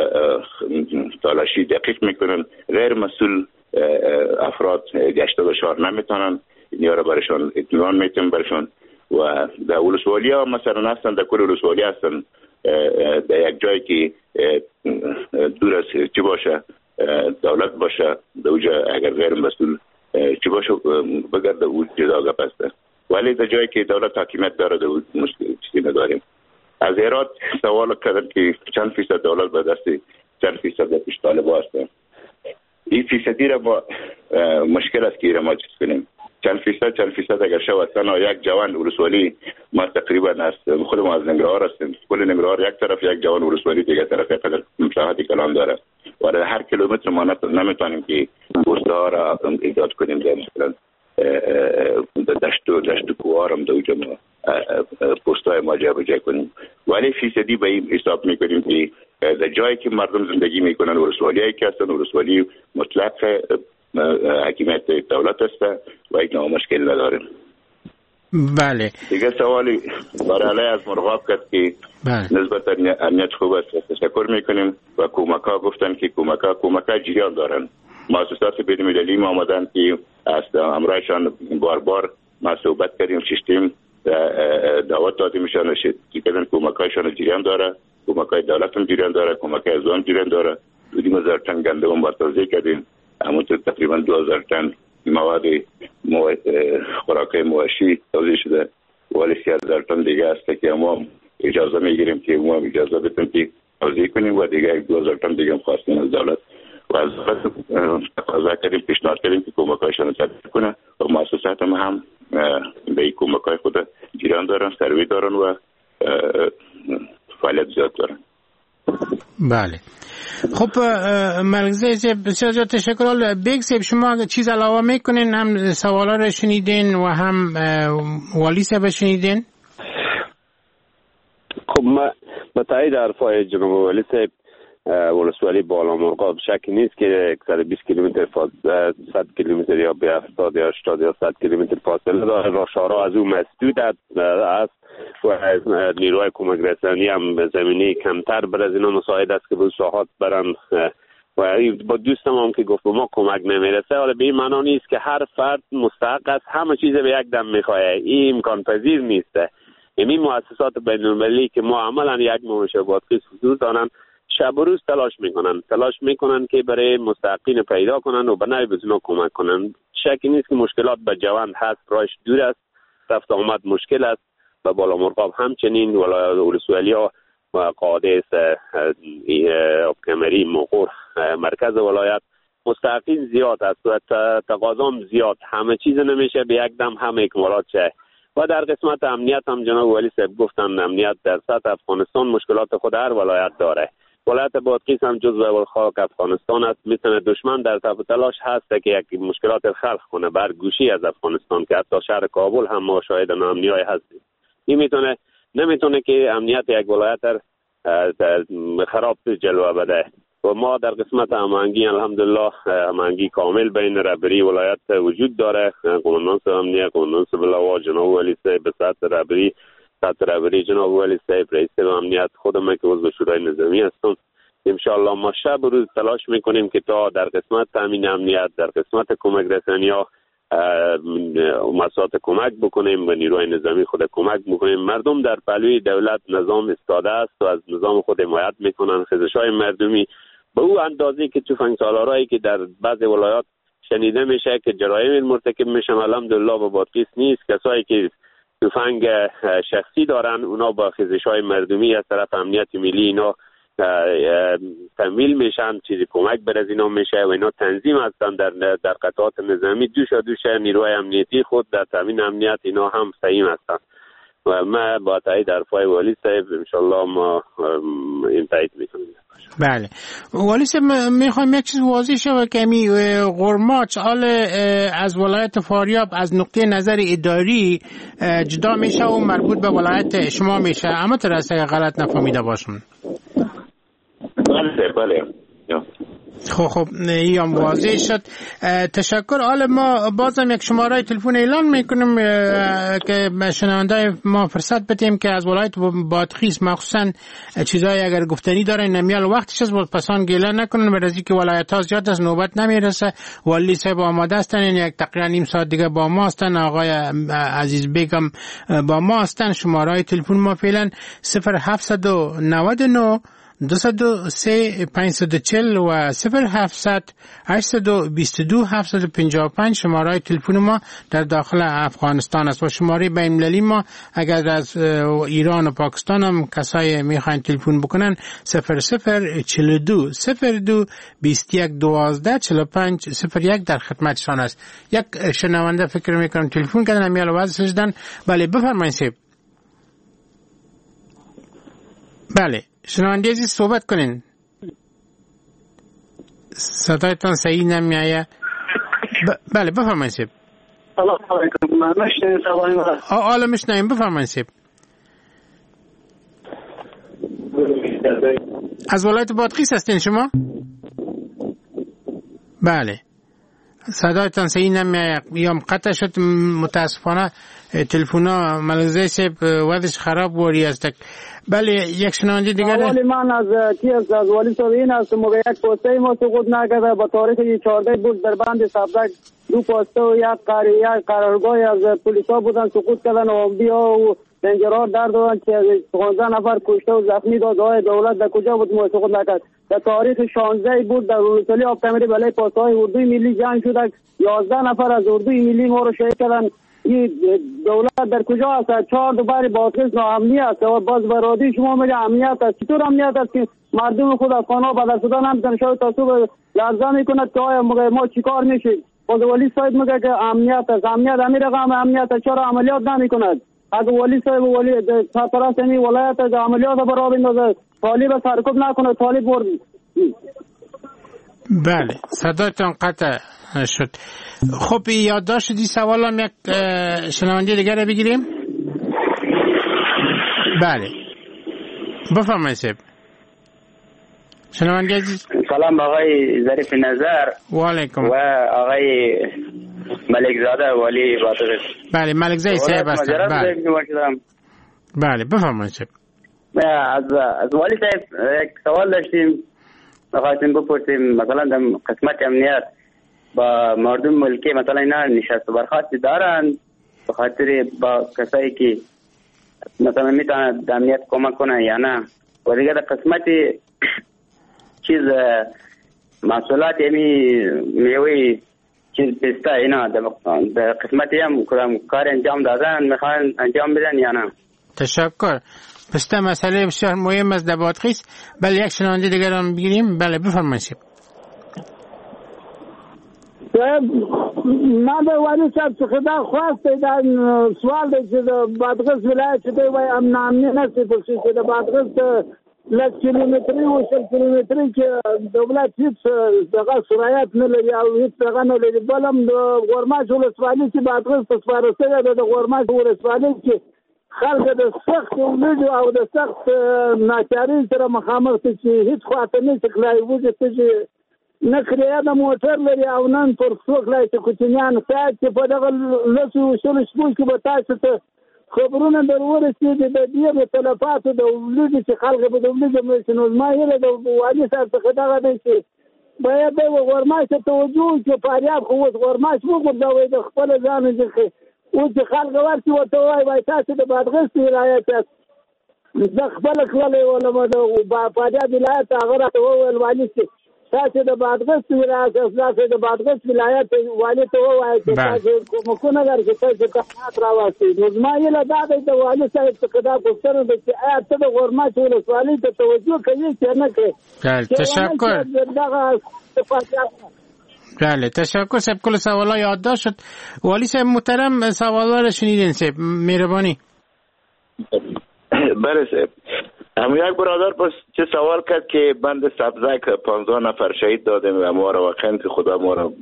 تالاشی دقیق میکنن. غیر مسئول افراد گشته و شهر نمیتونن، اینا را برشان اطمینان میتونن برشان. و در ولسوالی ها مثلا هستن، در کل ولسوالی هستن در یک جایی که دور از چی باشه دولت باشه، در اوجا اگر غیر مسئول چی باشه بگرده او جدا گپ است. ولی در جایی که دولت حاکمیت داره در مشکل چیزی نداریم. از هرات سوال کردن که چند فیصد دولت به دست چند فیصد پیش طالبا هستن. این فیصدی را ما مشکل است که را ما چیز کنیم. چند فیصد چند فیصد اگر شود تنها یک جوان ولسوالی، ما تقریبا است خود ما از ننگرهار هستیم، کل ننگرهار یک طرف یک جوان ولسوالی دیگه طرف قدر مساحت کلان داره و در هر کیلومتر ما نمیتونیم که پوسته ها را ایجاد کنیم. در مثلا دشت و دشت و کوه هم در اوجا ما پوسته های ما جا بجا کنیم. ولی فیصدی به این حساب میکنیم که در جایی که مردم زندگی میکنن ولسوالی هایی که هستن، ولسوالی مطلق حکیمیت دولت است و یک نوع مشکل نداریم. بله. دیگه سوالی برای علی از مرغاب کرد که بله. نسبت امنیت خوب است، تشکر میکنیم. و کمکا گفتن که کمکا کمکا جریان دارن. مؤسسات بین‌المللی ما آمدن که از امرایشان بار بار ما صحبت کردیم، ششتیم دعوت دادیم میشن که کدن کمکایشان جریان داره، کمکای دولت هم جریان داره، کمکای از هم جریان داره. دو هزار تن گنده هم توزیع کردیم، اما تقریبا دو هزار تن مواد خوراکای مواشی توزیع شده. ولی سی هزار تن دیگه است که ما اجازه میگیریم که ما اجازه بدیم که توزیع کنیم و دیگه دو هزار تن دیگه هم خواستیم از دولت و از دولت تقاضا کردیم، پیشنهاد کردیم که کمکایشان تطبیق کنه و مؤسسات هم هم به این کمکای خود جریان دارن، سروی دارن و فعالیت زیاد دارن. بله. خب ملک بسیار زیاد تشکر. بیگ صاحب شما اگر چیز علاوه میکنین، هم سوالا رو شنیدین و هم والی صاحب شنیدین؟ خب ما با تایید حرفای جناب والی صاحب، ولسوالی بالا مرغاب شکی نیست که صد و بیست کیلومتر فاصله، صد کیلومتر یا به هفتاد یا هشتاد یا صد کیلومتر فاصله داره. راهشارها از اون مسدود است و نیروهای کمک رسانی هم به زمینه کمتر بر از اینا مساعد است که به ساحات برن. و با دوستم هم که گفت به ما کمک نمیرسه، حالا به این معنا نیست که هر فرد مستحق است همه چیز به یک دم میخواه. این امکان پذیر نیسته. این مؤسسات بین‌المللی که ما عملا یک ممشه بادغیس حضور دارن، شب و روز تلاش میکنن تلاش میکنن که برای مستحقین پیدا کنن و به نوعی به اونا کمک کنن. شکی نیست که مشکلات به جوان هست، راهش دور است، رفت آمد مشکل است. و بالا مرغاب همچنین ولسوالی ها و قادس، آبکمری، مغور، مرکز ولایت مستحقین زیاد است و تقاضام زیاد، همه چیز نمیشه به یک دم همه اکمالات شه. و در قسمت امنیت هم جناب ولی صاحب گفتن امنیت در سطح افغانستان مشکلات خود هر ولایت داره. ولایت بادغیس هم جزو خاک افغانستان است. میتونه دشمن در تف تلاش هست که یک مشکلات خلق کنه بر گوشی از افغانستان که حتی شهر کابل هم ما شاهد امنیای هستیم. این میتونه نمیتونه که امنیت یک ولایت خراب جلوه بده. و ما در قسمت هماهنگی الحمدلله هماهنگی کامل بین رهبری ولایت وجود داره. قومندان صاحب امنیت، قومندان صاحب لوا، جناب ولی صاحب به سطح رهبری، سطح رهبری جناب ولی صاحب رئیس امنیت، خودم که عضو شورای نظامی هستم انشالله ما شب و روز تلاش میکنیم که تا در قسمت تامین امنیت، در قسمت کمک رسانی ها مساعات کمک بکنیم و نیروی نظامی خود کمک بکنیم. مردم در پهلوی دولت نظام استاده است و از نظام خود حمایت میکنن. خیزش های مردمی به او اندازه که تفنگ سالارایی که در بعض ولایات شنیده میشه که جرایم مرتکب میشن الحمدلله به بادغیس نیست. کسایی که تفنگ شخصی دارن اونا با خیزش های مردمی از طرف امنیت ملی اینا تمویل میشن، چیزی کمک بر از اینا میشه و اینا تنظیم هستن در در قطعات نظامی. دوشا دوشه نیروهای امنیتی خود در تامین امنیت اینا هم سعیم هستن و ما با تایید حرفای والی صاحب انشالله ما این تایید میکنیم. بله والی صاحب میخوایم یک چیز واضح شه که می غرماچ حال از ولایت فاریاب از نقطه نظر اداری جدا میشه و مربوط به ولایت شما میشه، اما ترسته غلط نفهمیده باشم. بله بله خب خب این هم واضح شد. تشکر. حالا ما بازم یک شماره تلفن اعلان میکنیم که شنونده ما فرصت بدیم که از ولایت بادغیس مخصوصا چیزایی اگر گفتنی داره نمیال وقتش از پسان گله نکنن، برای که ولایت ها زیاد از نوبت نمیرسه. ولی صاحب آماده هستن، یعنی یک تقریبا نیم ساعت دیگه با ما هستن. آقای عزیز بیگم با ما هستن. شماره تلفن ما فعلا صفر هفت نه نه دوصد و سه پانصد و چهل و صفر هفتصد هشتصد و بیست و دو هفتصد و پنجاه و پنج شماره تلفن ما در داخل افغانستان است و شماره بین المللی ما اگر از ایران و پاکستان هم کسای میخواین تلفن بکنن صفر صفر چهل و دو صفر دو بیست و یک دوازده چهل و پنج صفر یک در خدمتشان است. یک شنونده فکر میکنم تلفن کردن میال واسه شدن. بله بفرمایید سیب. بله شنونده عزیز صحبت کنین. صدایتان صحیح نمیآید. ب... بله بفرمایید سیب. سلام علیکم. من مشنیم سوال مرا. آله مشنیم بفرمایید سیب. از ولایت بادغیس هستین شما؟ بله صدایتان صحیح نمیآید. بیام قطع شد متاسفانه تلفونا ملزه سیب وضعش خراب بوری است. بله یک شنونده دیگر ولی من از کی از ولی صاحب این است موقع یک پوسته ما سقوط نکرده با تاریخ چهارده بود در بند سبزک دو پوسته و یک قرار یک قرارگاه از پلیسا بودن سقوط کردن و بیا و پنجرات در دادن که پانزده نفر کشته و زخمی داد. دولت در کجا بود ما سقوط نکرد؟ در تاریخ شانزده بود در روسلی آب کمری بله پاسه های اردوی ملی جنگ شد. یازده نفر از اردوی ملی ما رو شهید کردن. این دولت در کجا است؟ چهار دوباره بادغیس ناامنی است و باز برادی شما میگه امنیت است. چطور امنیت است که مردم خود افغان‌ها بدر شدن هم تنشای تعصب لرزه میکنه که آیا ما چیکار میشه؟ باز ولی صاحب میگه که امنیت است. امنیت همین رقم امنیت است، چرا عملیات نمیکند؟ اگه ولی صاحب ولی سرپرست این ولایت از عملیات برای بندازه طالب سرکوب نکنه طالب برد. بله صداتون قطع شد. خب یادداشت دی سوالم یک شنونده دیگر بگیریم. بله بفرمایید صاحب. شنونده عزیز سلام آقای ظریف نظر و علیکم و آقای ملک زاده ولی بادغیس. بله ملک زاده صاحب هستن. بله بله بفرمایید صاحب. از از ولی صاحب یک سوال داشتیم می‌خواستیم بپرسیم مثلا در قسمت امنیت با مردم ملکی مثلا اینا نشست و برخاست دارن به خاطر با کسایی که مثلا میتونن در امنیت کمک کنن یا نه؟ و دیگه در قسمت چیز محصولات یعنی میوه چیز پسته اینا در قسمتی هم کدام کار انجام دادن میخوان انجام بدن یا نه؟ تشکر. پسته مسئله بسیار مهم است در بادغیس. بله یک شنونده دیگر هم بگیریم. بله بفرمایید. من به ولی صاحب څخه خواست در سوال دی چې د بادغیس ولایت چې دی وای امن امنیت نشي په چې د بادغیس لس کیلومتري او شل کیلومتري کې دولت هیڅ دغه سرایت نه لري او هیڅ دغه نه لري. بلم د غورماش ولسوالۍ چې بادغیس په سپارښتنه ده د غورماش ولسوالۍ کې خلک د سخت ولیدو او د سخت ناچارۍ سره مخامخ دي چې هیڅ خواته نه شي تلای وځي چې نه کریه د موټر لري او نن پر څوک لای چې کوچنیان سات چې په دغه لسو شل شپو کې به تاسو ته خبرونه در ورسېږي د دې د تلفاتو د ولودي چې خلک به د ولودي مشنو ما یې د والي صاحب څخه دغه دی چې باید د غورماش ته توجه چې فاریاب خو اوس غورماش وګرځوي د خپل ځان ځخه او چې خلک ورته وته وای وای تاسو د بادغیس ولایت د خپل خپل ولما د فاریاب ولایت هغه راته وویل والي چې تاسو د بادغیس ولایت تاسو د بادغیس ولایت والي ته وای چې تاسو کومه نظر کې تاسو ته راوستي نو ما یې له دا د والي صاحب څخه دا پوښتنه ده چې آیا ته د غورماش ولسوالۍ ته توجه کوي چې نه کوي؟ تشکر. بله تشکر صاحب. کل سوالا یادداشت شد. والی صاحب محترم سوالا رو شنیدین صاحب مهربانی. بله صاحب. هم یک برادر پس چه سوال کرد که بند سبزک پانزده نفر شهید دادیم و ما رو واقعا که خدا ما رو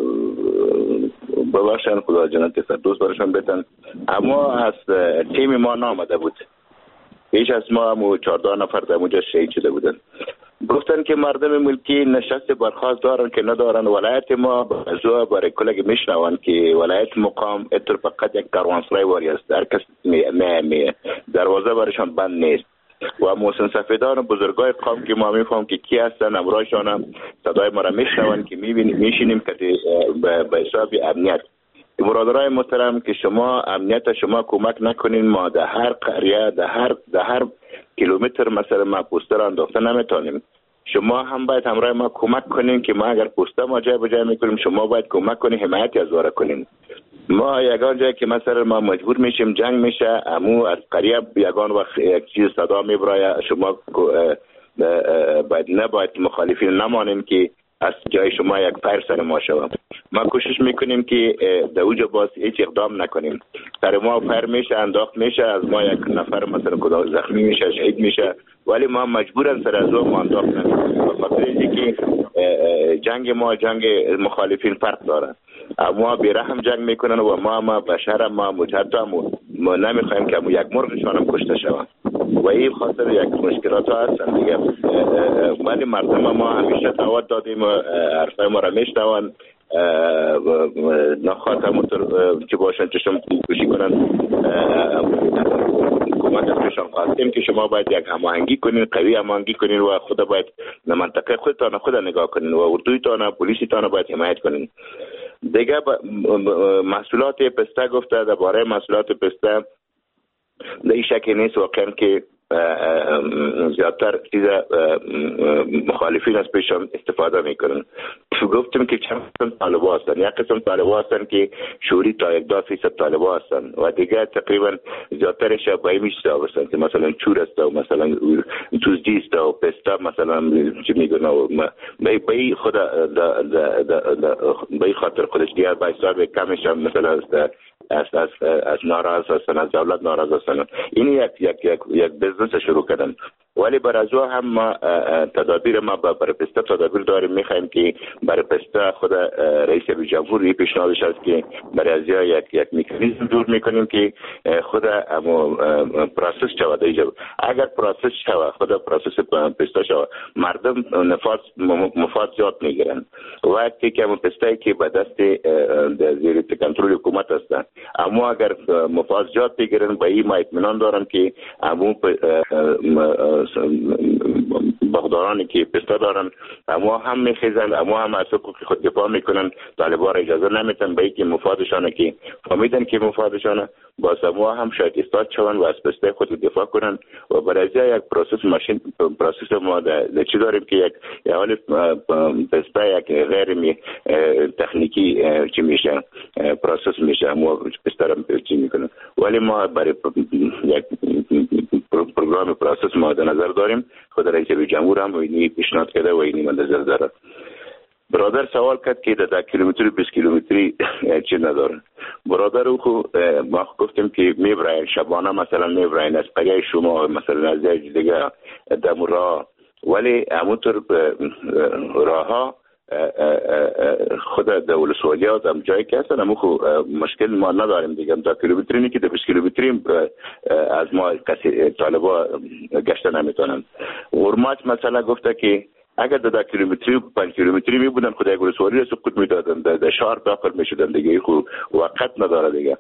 ببخشن، خدا جنت فردوس برشان بدن، اما از تیم ما نامده بود. هیچ از ما هم چهارده نفر در اونجا شهید شده بودن. گفتن که مردم ملکی نشست برخواست دارن که ندارن. ولایت ما بازو برای کلگ میشنوان که ولایت مقام اتر فقط یک کاروانسرای واری است، هر کس می می دروازه برشان بند نیست و محسن سفیدان بزرگای قوم که ما میفهم که کی هستن، امرایشان هم صدای ما را میشنوان که میبینیم میشینیم که به حساب امنیت. برادرای محترم که شما امنیت شما کمک نکنین، ما در هر قریه در هر در هر کیلومتر مثلا ما پوستر انداخته نمیتونیم. شما هم باید همراه ما کمک کنین که ما اگر پوسته ما جای بجای میکنیم شما باید کمک کنین، حمایت از واره کنین. ما یگان جایی که مثلا ما مجبور میشیم جنگ میشه، امو از قریه یگان وقت یک چیز صدا میبرای، شما باید نباید مخالفین نمانیم که از جای شما یک پیر سر ما شوم. ما کوشش میکنیم که در اوجا باز هیچ اقدام نکنیم. سر ما پیر میشه، انداخت میشه، از ما یک نفر مثلا کدا زخمی میشه، شهید میشه، ولی ما مجبورن سر از ما انداخت نکنیم. بخاطر اینکه جنگ ما جنگ مخالفین فرق داره. ما بیرحم جنگ میکنن و ما ما بشر ما مجرد ما نمیخوایم که یک مرغشان هم کشته شوند و این خاطر یک مشکلات ها هستن دیگه. ولی مردم ما همیشه دعوت دادیم، حرفای ما را میشنوند، نخواد همونطور که باشن چشم کشی کنن. حکومت از پیشان خواستیم که شما باید یک هماهنگی کنین، قوی هماهنگی کنین و خود باید منطقه خودتان خود نگاه کنین و اردویتان پلیسیتان باید حمایت کنین. دیگه محصولات پسته گفته، درباره محصولات پسته در این شکی نیست واقعا که زیادتر چیز مخالفین از پیشان استفاده میکنن. گفتیم که چند قسم طالبا هستن. یک قسم طالبا هستن که شوری تا یک دو فیصد طالبا هستن و دیگه تقریبا زیادترش بایی میشته هستن که مثلا چور است و مثلا توزدی است و پستا مثلا چی میگن و بایی خود بایی خاطر خودش دیگر بایی صاحب کمش هم مثلا از از از ناراض هستن، از دولت ناراض هستن. این یک یک یک یک بزنس شروع کردن. ولی برای از هم ما تدابیر ما برای پسته تدابیر داریم. میخوایم که برای پسته خود رئیس جمهوری پیشنهادش است که برای از یک یک مکانیزم جور میکنیم که خود امو پروسس شود. اگر پروسس شود، خود پروسس پسته شود، مردم نفاذ مفاد زیاد میگیرن. وقتی که امو پسته که به دست زیر کنترل حکومت هستند، اما اگر مفاد زیاد بگیرن به این ما اطمینان دارم که امو بغدارانی که پسته دارن اما هم میخیزن، اما هم از حقوق خود دفاع میکنن. طالبان اجازه نمیتن به اینکه مفادشانه که فهمیدن که مفادشانه باز اما هم شاید استاد شون و از پسته خود دفاع کنن و برای یک پروسس ماشین پروسس ما در چی داریم که یک حال پسته یک غیر می تکنیکی چی میشه پروسس میشه، اما پسته را چی میکنن. ولی ما برای یک پروگرام پروسس ما در نظر داریم. خود رئیس جمهور هم اینی پیشنهاد کرده و اینی من نظر داره. برادر سوال کرد که در کیلومتری بیست کیلومتری چی ندارن. برادر او خو ما گفتیم که میبرین شبانه مثلا میبرین از قریه شما مثلا از دیگه دم راه، ولی همونطور راه ها خود دولت سوالی هم جایی که هستن همون خو مشکل ما نداریم دیگه. تا کیلومتری نی که در بیست کیلومتری از ما کسی طالبا گشته نمیتونن. غرمات مثلا گفته که اگر در کیلومتری پنج کیلومتری می بودن خدای گل سوالی را سقوط میدادن، در شهر داخل میشدن دیگه. خو وقت نداره دیگه.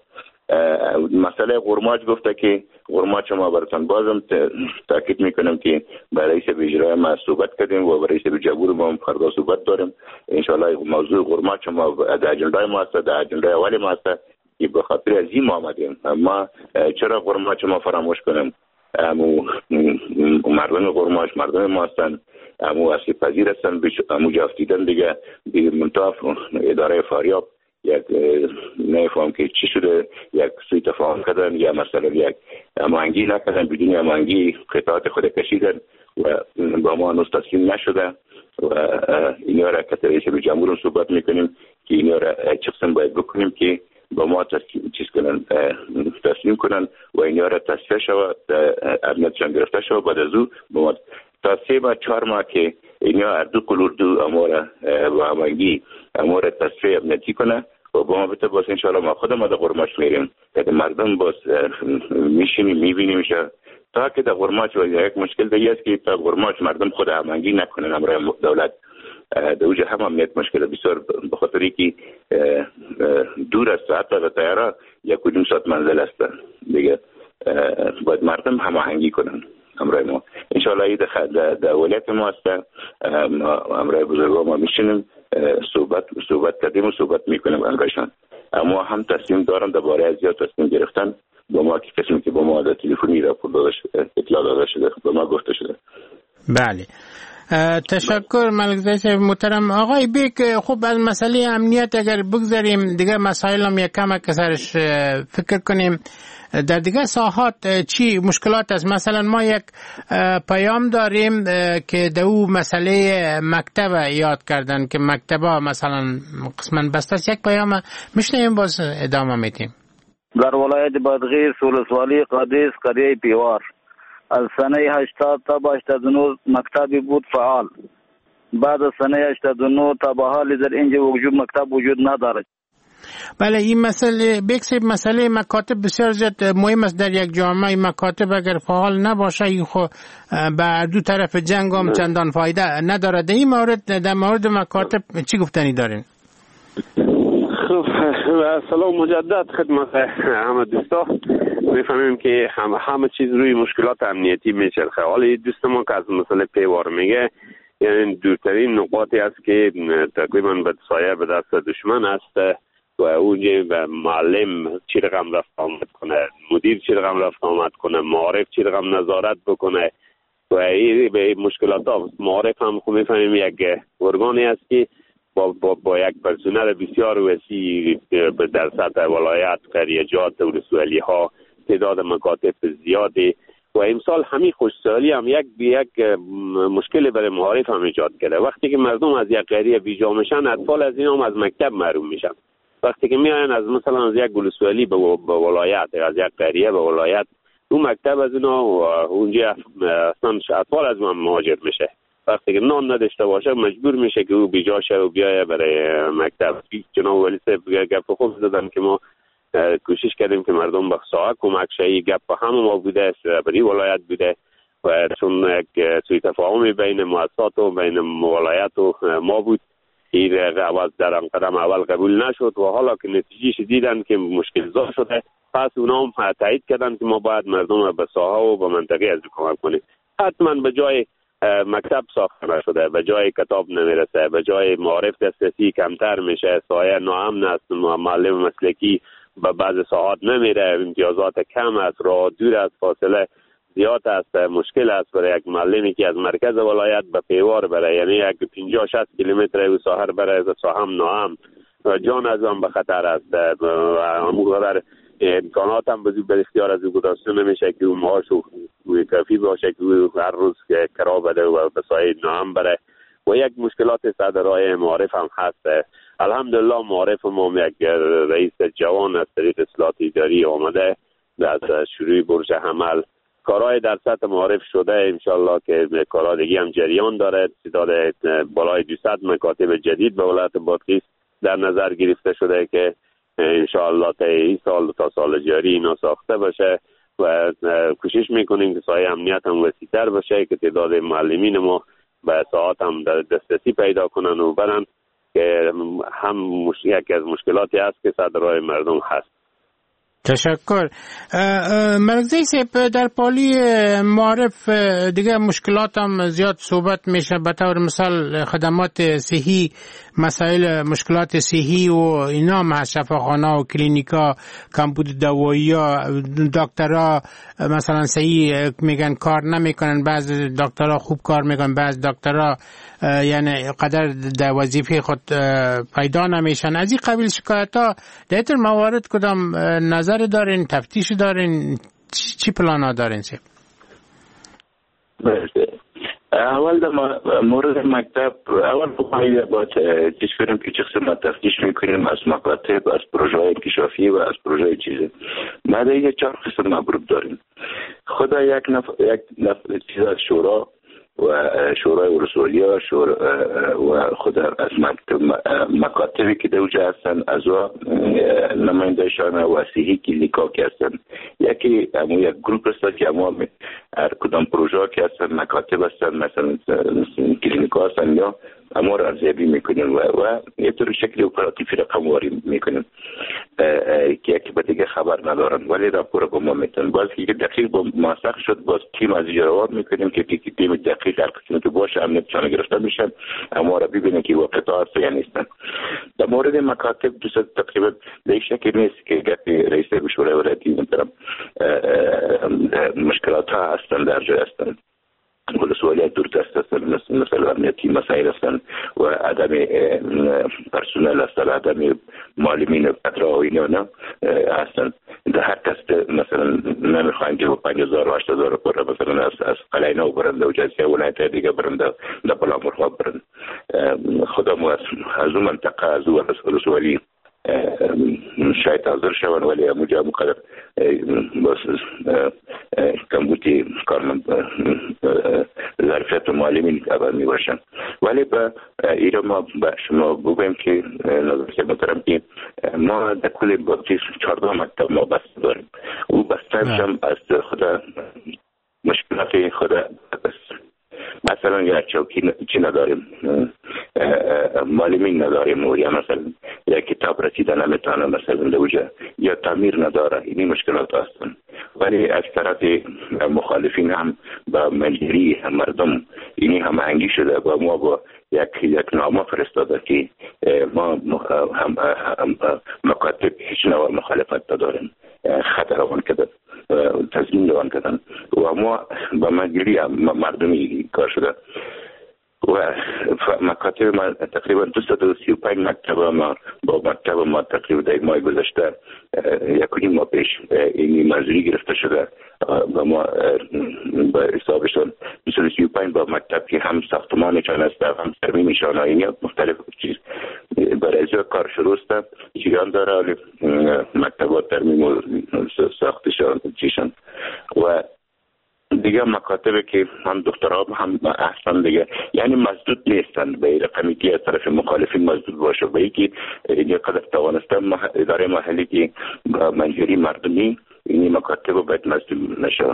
مسئله غرماج گفته که غرماج ما براتون بازم تاکید میکنم که با رئیس اجرایی ما صحبت کردیم و با رئیس جمهور ما فردا صحبت داریم. انشالله موضوع غرماج ما در اجنده ما است، در اجنده اولی ما است که به خاطر از این ما آمدیم. اما چرا غرماج ما فراموش کنیم؟ امو مردم غرماج مردم ما هستند، امو اصلی پذیر هستند، امو جافتیدن دیگه دیگه منطقه اداره فاریاب یک نفهم که چی شده، یک سوی تفاهم کردن یا مثلا یک امانگی نکردن، بدون امانگی قطعات خود کشیدن و با ما هنوز تسلیم نشده و اینا را که رئیس جمهور صحبت میکنیم که اینا را چه قسم باید بکنیم که با ما تسلیم چیز کنن، تسلیم کنن و اینا را تصفیه شود، امنیتشان گرفته شود. بعد از او با ما تا سه ماه چهار ماه که اینا اردو کلوردو امور و امانگی امور تصفیه امنیتی کنه و با ما بته باز انشاءالله ما خود ما در غرماج میریم که مردم باز میشینیم میبینیمشه. تا که در غرماج و یک مشکل دیگه است که تا غرماج مردم خود امانگی نکنن امرای دولت در اوجه هم امنیت مشکل بسیار به خاطری که دور است، حتی در طیاره یک کدوم ساعت منزل است دیگه. باید مردم هماهنگی کنن امرای ما. انشاءالله این در ولایت ما است. امرای بزرگا ما میشینیم صحبت صحبت کردیم و صحبت میکنیم امرایشان. اما هم تصمیم دارن درباره از زیاد تصمیم گرفتن با ما که کسی که با ما در تلفنی راپورت داده شده، اطلاع داده شده، با ما گفته شده. بله، تشکر ملک زاده محترم. آقای بیک، خب از مسئله امنیت اگر بگذاریم دیگه مسائل هم یک کم کسرش فکر کنیم، در دیگه ساحات چی مشکلات است؟ مثلا ما یک پیام داریم که در او مسئله مکتب یاد کردن که مکتبا مثلا قسما بسته است. یک پیام میشنیم باز ادامه میدیم. در ولایت بادغیس ولسوالی قادس قریه پیوار از سنه هشتاد تا به هشتاد و نه مکتبی بود فعال. بعد از سنه هشتاد و نه تا به حال در اینجا وجود مکتب وجود ندارد. بله، این مسئله بکسب مسئله مکاتب بسیار زیاد مهم است در یک جامعه. مکاتب اگر فعال نباشه این خو به دو طرف جنگ هم چندان فایده نداره. در این مورد در مورد مکاتب چی گفتنی دارین؟ خب سلام مجدد خدمت همه دوستا. میفهمیم که همه همه چیز روی مشکلات امنیتی میچرخه. حالا دوست ما که از مسئله پیوار میگه، یعنی دورترین نقاطی است که تقریبا به سایه به دست دشمن است و اونجا به معلم چی رقم رفت آمد کنه، مدیر چی رقم رفت آمد کنه، معارف چی رقم نظارت بکنه و این به مشکلات ها. معارف هم خب میفهمیم یک ارگانی است که با, با, با یک پرسنل بسیار وسیع در سطح ولایت، قریجات، ولسوالی ها، تعداد مکاتب زیادی و امسال همین خوشحالی هم یک یک مشکل برای معارف هم ایجاد کرده. وقتی که مردم از یک قریه بیجا میشن، اطفال از این هم از مکتب محروم میشن. وقتی که میاین از مثلا از یک ولسوالی به ولایت، از یک قریه به ولایت، اون مکتب از اینا و اونجا اصلا اطفال از اون مهاجر میشه. وقتی که نان نداشته باشه مجبور میشه که او بیجا شه و بیایه برای مکتب. جناب ولی صاحب گپ خوب زدن که ما کوشش کردیم که مردم به ساعت کمک شه. گپ همه ما بوده، برای ولایت بوده و چون یک سوی تفاهمی بین مؤسسات و بین ولایت و ما بود، این عوض در قدم اول قبول نشد و حالا که نتیجهش دیدن که مشکل زا شده، پس اونا هم تایید کردن که ما باید مردم به ساحه و به منطقه از کمک کنیم. حتما به جای مکتب ساخته نشده، به جای کتاب نمیرسه، به جای معارف دسترسی کمتر میشه، سایه ناامن است، معلم مسلکی به بعض ساعات نمیره، امتیازات کم است، راه دور است، فاصله زیاد است. مشکل است برای یک معلمی که از مرکز ولایت به پیوار بره، یعنی یک پنجاه شصت کیلومتر او ساحر بره، ساهم ناام جان از آن به خطر است و امور امکانات هم بزرگ در اختیار از او گذاشته نمیشه که او معاش و کافی باشه که او هر روز کرا بده و به سایه ناام بره و یک مشکلات صدرای معارف هم هست. الحمدلله معارف ما یک رئیس جوان از طریق اصلاحات اداری آمده از شروع برج حمل کارهای در سطح معارف شده. انشالله که کارهای دیگه هم جریان داره. تعداد بالای دویست مکاتب جدید به ولایت بادغیس در نظر گرفته شده که انشالله تا این سال تا سال جاری اینا ساخته باشه و کوشش میکنیم که سایه امنیت هم وسیع‌تر باشه که تعداد معلمین ما به ساعات هم دسترسی پیدا کنن و برن که هم یکی از مشکلاتی هست که صدرای مردم هست. تشکر. مرکزی سیب در پالی معارف دیگه مشکلات هم زیاد صحبت میشه، به طور مثال خدمات صحی، مسائل مشکلات صحی و اینا هم هست، شفاخانه و کلینیکا، کمبود دوایی ها، دکترها مثلا صحیح میگن کار نمیکنن، بعض دکترها خوب کار میکنن، بعض دکترها یعنی قدر در وظیفه خود پیدا نمیشن. از این قبیل شکایت ها در این موارد کدام نظر دارین، تفتیش دارین، چی پلان ها دارین سیب؟ اول در مورد مکتب اول بخواهی باید چیز کنیم که چه قسمت تفتیش میکنیم از مکاتب، از پروژه های انکشافی و از پروژه چیزه. ما در یک چهار قسم مبروب داریم. خدا یک نف... یک نف... چیز از شورا و شورای ولسوالی شورا و خود از مکاتبی که دوجه هستن از نمایندهشان و صحی کلینیکا که هستن. یکی امو یک گروپ هست که امو هر کدام پروژه که هستن مکاتب هستن، مثلا کلینیکا هستن یا امو را ارزیابی میکنیم و, و یه طور شکل اپراتیفی رقم واری میکنیم که یکی به دیگه خبر ندارن ولی راپور با ما میتن. باز که دقیق با موثق شد باز تیم از جواب میکنیم که که تیم دقیق هر قسمی که باشه امنیت چانه گرفته میشن اما را ببینه که واقعا هست یا نیستن. در مورد مکاتب دوست تقریبا به شکل نیست که گفتی رئیس شورای ولایتی مثلا مشکلات ها هستن در جای هستن، ولسوالی دور دست هستن، مثلا امنیتی مسائل هستن و عدم پرسونل هستن، عدم معلمین پدرها و اینا هستن. در هر کس مثلا نمیخواین که پنج هزار و هشت هزار پر مثلا از از قلعینا برند و جزیره ولایت دیگه برند در بلامرخا برند. خدا مو از اون منطقه از اون ولسوالی شاید حاضر شوند ولی اموجا مقدر بس کمبودی کارمند ظرفیت معلمین کبر می باشن. ولی با ایرا ما با شما بگویم که نظر که محترم که ما در کل باقی چهارده مکتب ما بسته داریم. او بسته هم از خدا مشکلات خدا بست. مثلا یا چوکی چی نداریم، معلمین نداریم و یا مثلا یا کتاب رسیده نمیتونه مثلا دوجه یا تعمیر نداره. اینی مشکلات هستن. ولی از طرف مخالفین هم با مجری مردم اینی هم هنگی شده با ما با یک یک نامه فرستاده که ما هم مکاتب هیچ نوع مخالفت نداریم، خطر روان کردن، تضمین روان کردن و ما با مجری مردمی کار شده و مکاتب ما تقریبا دویست و سی و پنج مکتب ما با مکتب ما تقریبا در ماه گذشته یک ماه پیش این منظوری گرفته شده و ما با حسابشون دویست و سی و پنج با مکتب که هم ساختمانشان است هم ترمیمشان این مختلف چیز برای ازیا کار شروع است جریان داره مکتبات ترمیم و ساختشان چیشان و دیگه مکاتب که هم دکترها هم احسن دیگه یعنی مسدود نیستن به رقمی که از طرف مخالفین مسدود باشه به اینکه اینجا قدر توانستن اداره محلی که منجری مردمی این مکاتب باید مسدود نشه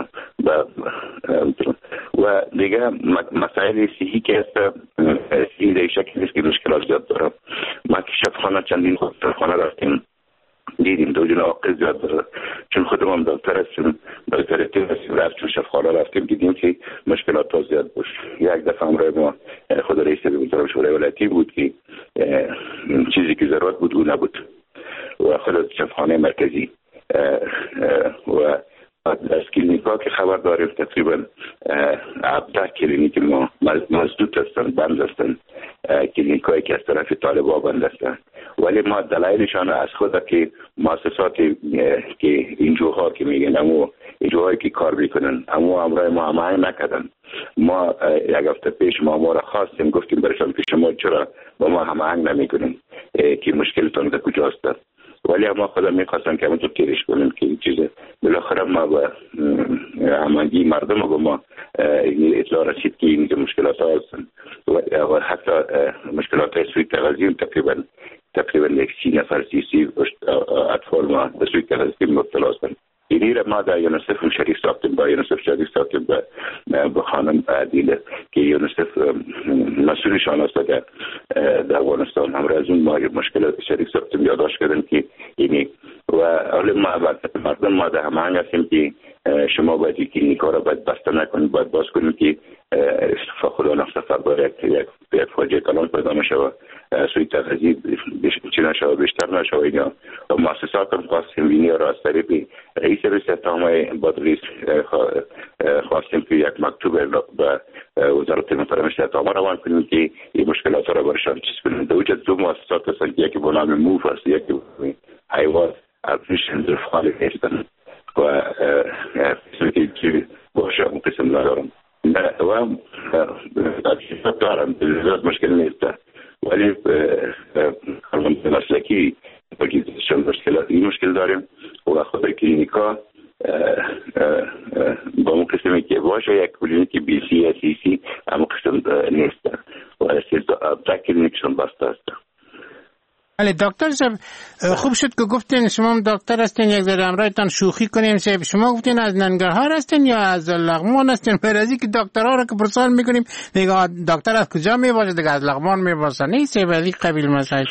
و دیگه مسائل صحی که است صحی در شکلی است که مشکلات زیاد داره. ما که شفاخانه چندین خانه رفتیم دیدیم دو جنا آقل زیاد داره چون خودم هم دکتر هستیم دکتر تیم هستیم رفتیم شفاخانه رفتیم دیدیم که مشکلات ها زیاد بود. یک دفعه همراه ما خود رئیس وزارت شورای ولایتی بود که چیزی که ضرورت بود او نبود و خود شفاخانه مرکزی و از کلینیکا که خبر داریم تقریبا هفده کلینیک ما مسدود هستن، بند هستن، کلینیکایی که از طرف طالبا بند هستن ولی ما دلایلشان از خود که مؤسسات که اینجوها که میگن امو اینجوهایی که کار میکنن امو امرای ما همه نکردن. ما یک هفته پیش ما ما را خواستیم گفتیم برشان که شما چرا با ما هماهنگ نمیکنین که مشکلتون در کجاست ولی ما خودم میخواستم که همونطور کلیش کنیم که این چیزه بالاخره ما با همانگی مردم با ما اطلاع رسید که این مشکلات ها هستن و حتی مشکلات های سوی تغذیم تقریبا تقریبا یک سی نفر سی سی اطفال ما به سوی تغذیم مبتلا هستن. اینی را ما در یونسف شریک ساختیم با یونسف شریک ساختیم با خانم عدیله که یونسف مسئولشان هست در افغانستان. همراه از اون ما مشکلات شریک ساختیم یادداشت کردن که اینی و حالا ما مردم ما در همه هستیم که شما باید این کلینیک‌ها را باید بسته نکنید، باید باز کنید که خدا نخسته باید یک فاجعه کلان پیدا نشود، سوی تغذیه چی نشود، بیشتر نشود. یا مؤسسات هم خواستیم وینی را از طریق رئیس ریاست بادغیس خواستیم که یک مکتوب به وزارت محترم استحکام روان کنیم که این مشکلات را برشان چیز کنیم. در وجود دو مؤسسات هستند، یکی به نام موف است، یکی به حیوان ارزش خالق هستند و قسمی که باشه اون قسم ندارم و دارم لذات مشکل نیست، ولی کارمند مسلکی بگیدشان مشکلات این مشکل داریم و خود کلینیکا با اون قسمی که باشه یک کلینیک بی سی یا سی سی اما قسم نیست و تا کلینیکشون بسته است. بله دکتر صاحب، خوب شد که گفتین شما هم دکتر هستین، یک ذره امرایتان شوخی کنیم. شما گفتین از ننگرهار هستین یا از لغمان هستین؟ برازی که دکترها رو که پرسان میکنیم دیگه دکتر از کجا میباشه، دیگه از لغمان میباشه نیست ولی قبیل مسائل.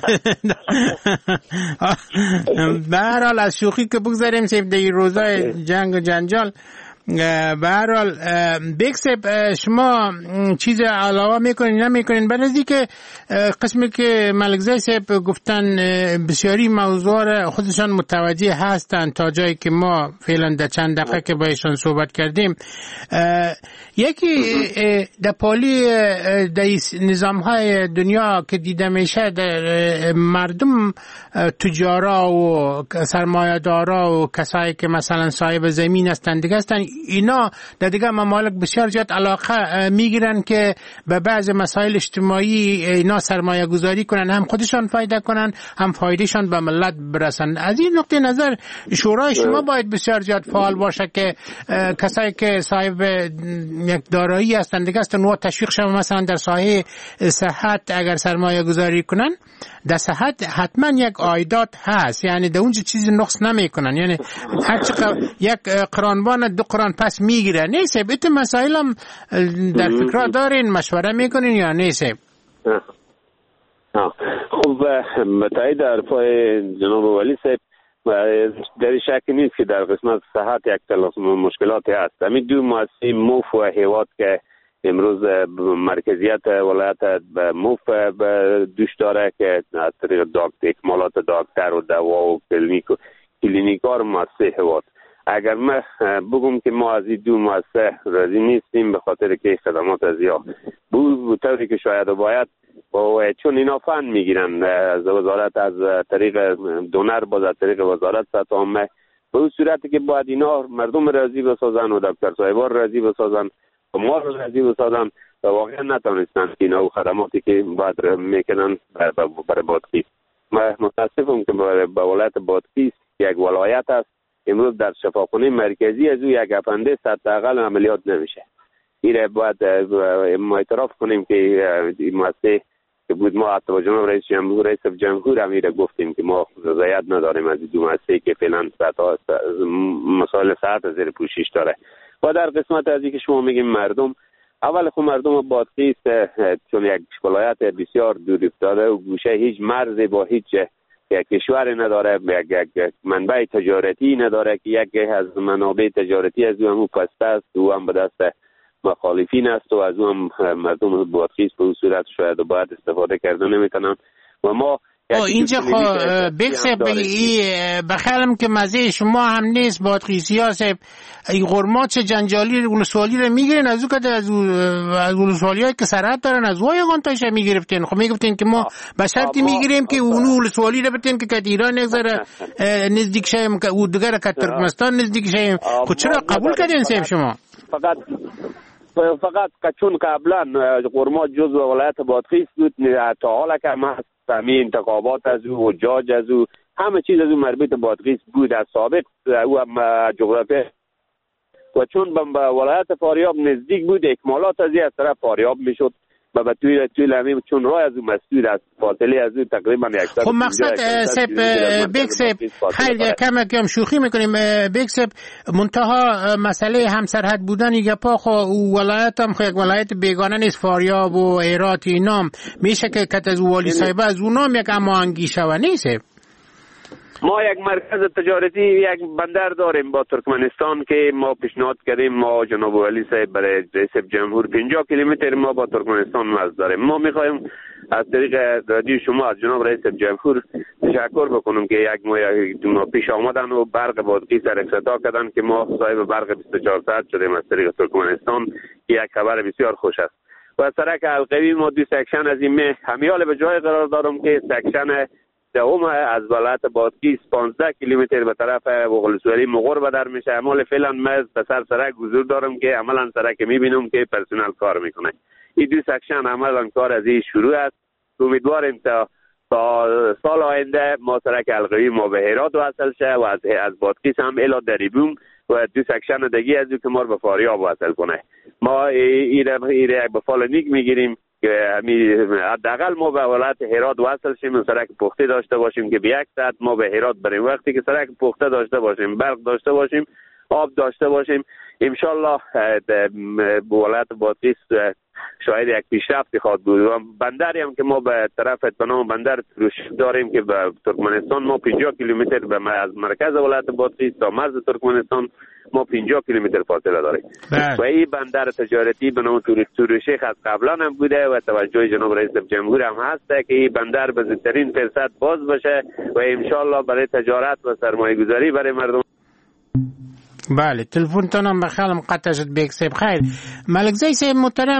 به هر حال از شوخی که بگذاریم سیف دی روزای جنگ و جنجال، به هر حال بکسب شما چیز علاوه میکنین نمیکنین؟ بعد از اینکه قسمی که ملکزی صاحب گفتن بسیاری موضوع خودشان متوجه هستند تا جایی که ما فعلا در چند دقیقه که با ایشان صحبت کردیم، یکی در پالی در نظام های دنیا که دیده میشه در مردم تجارا و سرمایه‌دارا و کسایی که مثلا صاحب زمین هستند دیگه هستند، اینا در دیگه ممالک بسیار زیاد علاقه میگیرن که به بعض مسائل اجتماعی اینا سرمایه گذاری کنن، هم خودشان فایده کنن هم فایدهشان به ملت برسن. از این نقطه نظر شورای شما باید بسیار زیاد فعال باشه که کسایی که صاحب یک دارایی هستند دیگه هستن و تشویق شون، مثلا در ساحه صحت اگر سرمایه گذاری کنن در صحت حتما یک عایدات هست، یعنی در اونجا چیزی نقص نمیکنن، یعنی هر چقدر یک قرانبان دو قران پس میگیره. نیست بیت مسائل هم در فکر دارین مشوره میکنین یا نیست؟ خب متعید حرفای جناب ولی صاحب در شک نیست که در قسمت صحت یک مشکلاتی هست. همین دو مؤسسه موف و هیواد که امروز مرکزیت ولایت به موف دوش داره که از طریق دکتر اکمالات دکتر و دوا و کلینیک کلینیکار مؤسسه هیواد، اگر من بگم که ما از این دو مؤسسه راضی نیستیم به خاطر که خدمات از یا بود طوری که شاید باید و چون اینا فن میگیرن از وزارت از طریق دونر باز از طریق وزارت سطح عامه، به اون صورتی که باید اینا مردم راضی بسازن و دکتر صاحبان راضی بسازن و ما رو راضی بسازن و واقعا نتونستن که اینا خدماتی که باید میکنن برای بادغیس. من متاسفم که به ولایت بادغیس یک ولایت است امروز در شفاخانه مرکزی از او یک اپندیس حداقل عملیات نمیشه. این باید ما اعتراف کنیم که این مؤسسه که بود ما حتی با جناب رئیس جمهور رئیس جمهور هم ایره گفتیم که ما رضایت نداریم از این دو مؤسسه که فعلا مسائل صحت زیر پوشش داره. و در قسمت از این که شما میگیم مردم، اول خود مردم بادغیس چون یک ولایت بسیار دور افتاده و گوشه هیچ مرزی با هیچ یک کشور نداره، یک یک منبع تجارتی نداره که یک از منابع تجارتی از او هم پسته است و هم به دست مخالفین است و از او هم مردم بادغیس به صورت شاید باید استفاده کرده نمیتونن و ما اینجا خب بکسب بخیرم که مزه شما هم نیست بادغیسی ها سب این غرمات جنجالی ولسوالی رو میگیرن از او که از ولسوالی هایی که سرحد دارن از او یقان تایش میگرفتین. خب میگفتین که ما به شرطی میگیریم که اونو ولسوالی رو بتیم که کت ایران نگذاره نزدیک شایم که او دیگر که ترکمستان نزدیک شایم. خود چرا قبول کردین سب شما؟ فقط فقط چون قبلا غرمات جزو ولایت بادغیس بود تا حالا که ما همین انتخابات از او و جاج از او همه چیز از او مربوط بادغیس بود از سابق او هم جغرافی و چون به ولایت فاریاب نزدیک بود اکمالات از از طرف فاریاب میشد و به توی توی همین چون راه از او مسدود از فاصله از او تقریبا یک خب مقصد سب بکسب خیلی کم کم شوخی میکنیم بکسب منتها مسئله همسرحد بودن یک پا خو ولایت هم خو یک ولایت بیگانه نیست، فاریاب و هرات اینام میشه که کت از والی صاحب از اونام یک اما انگیشه و نیست. ما یک مرکز تجارتی یک بندر داریم با ترکمنستان که ما پیشنهاد کردیم، ما جناب ولی صاحب برای رئیس جمهور پنجاه کیلومتر ما با ترکمنستان مرز داریم. ما میخوایم از طریق رادیو شما از جناب رئیس جمهور تشکر بکنم که یک ماه پیش آمدن و برق بادغیس سر افتتاح کردن که ما صاحب برق بیست و چهار ساعت شدیم از طریق ترکمنستان که یک خبر بسیار خوش است. و سرک القوی ما دو سکشن از این همیال به جای قرار دارم که سکشن دوم از ولایت بادغیس پانزده کیلومتر به طرف بغلسوری مغور به در میشه. اما فعلا من پسر سرک حضور دارم که عملا سرک میبینم که پرسنل کار میکنه. این دو سکشن عملا کار از این شروع است. امیدواریم تا تا سال آینده ما سرک القوی ما به هرات وصل شه و از از بادغیس هم الی دریبوم و دو سکشن دیگه از که ما به فاریاب وصل کنه. ما ایره ایره به فالونیک میگیریم که حداقل ما به ولایت هرات وصل شیم و سرک پخته داشته باشیم که به یک ساعت ما به هرات بریم. وقتی که سرک پخته داشته باشیم، برق داشته باشیم، آب داشته باشیم، انشالله ولایت بادغیس شاید یک پیشرفتی خواهد بود. بندری هم که ما به طرف به نام بندر تروش داریم که به ترکمنستان ما پنجاه کیلومتر به از مرکز ولایت بادغیس تا مرز ترکمنستان ما پنجاه کیلومتر فاصله داریم. و این بندر تجارتی به نام تروشیخ از قبلا هم بوده و توجه جناب رئیس جمهور هم هست که این بندر به زودترین فرصت باز بشه و انشالله برای تجارت و سرمایه گذاری برای مردم. بله تلفن تانم بخیالم قطع شد بیک سیب. خیر ملک زی سیب محترم،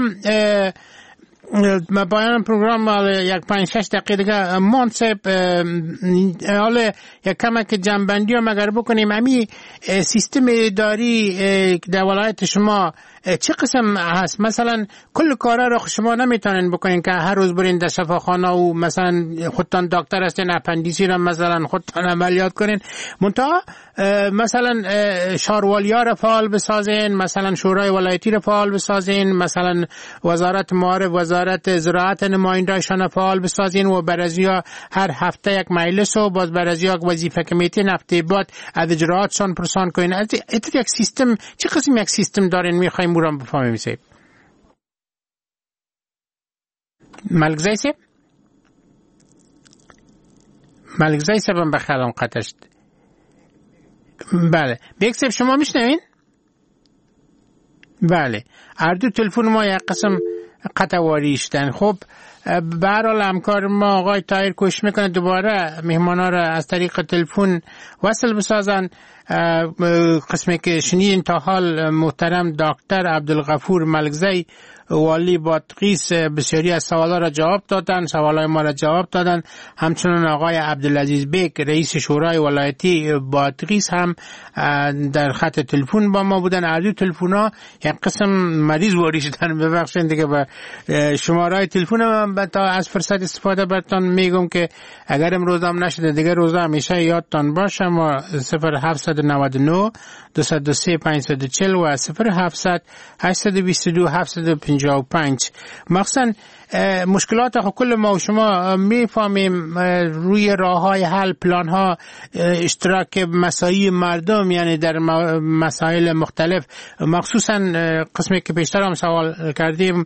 پایان پروگرام یک پنج شش دقیقه دیگه مان سیب، حالا یک کمک جنبندی هم اگر بکنیم امی سیستم اداری در ولایت شما چه قسم هست؟ مثلا کل کارا رو شما نمیتونین بکنین که هر روز برین در شفاخانه و مثلا خودتان دکتر هستین اپندیسی رو مثلا خودتان عملیات کنین، منتها مثلا شاروالی‌ها رو فعال بسازین، مثلا شورای ولایتی رو فعال بسازین، مثلا وزارت معارف، وزارت زراعت نماینده‌شان فعال بسازین و برازیا هر هفته یک مجلس و باز برازیا یک وظیفه کمیته هفته بعد از اجراءاتشان پرسان کنین. از یک سیستم چه قسم یک سیستم دارین میخوایم مورم بفهمیم سیب؟ ملک زی سیب ملک زی سیب هم بخیالم قطع شد. بله بیک سیب شما میشنوین؟ بله اردو تلفن ما یک قسم قطع واریشتن. خب به هر حال همکار ما آقای طاهر کوشش میکنه دوباره مهمانا را از طریق تلفن وصل بسازن. قسمی که شنیدین تا حال محترم دکتر عبدالغفور ملکزی والی بادغیس بسیاری از سوالا را جواب دادن، سوالای ما را جواب دادن. همچنان آقای عبدالعزیز بیگ رئیس شورای ولایتی بادغیس هم در خط تلفن با ما بودن. از تلفن‌ها یک قسم مریض واری شدن، ببخشید دیگه به شماره تلفن من تا از فرصت استفاده براتون میگم که اگر امروز هم نشده دیگه روزا همیشه یادتان باشه. ما صفر هفت نه نه دو صفر سه پنج صفر چهل و صفر هفت هشت دو دو هفت پنجاه و پنج. مخصوصا مشکلات خو کل ما و شما میفهمیم روی راه های حل، پلان ها، اشتراک مسایی مردم، یعنی در مسائل مختلف، مخصوصا قسمی که پیشتر هم سوال کردیم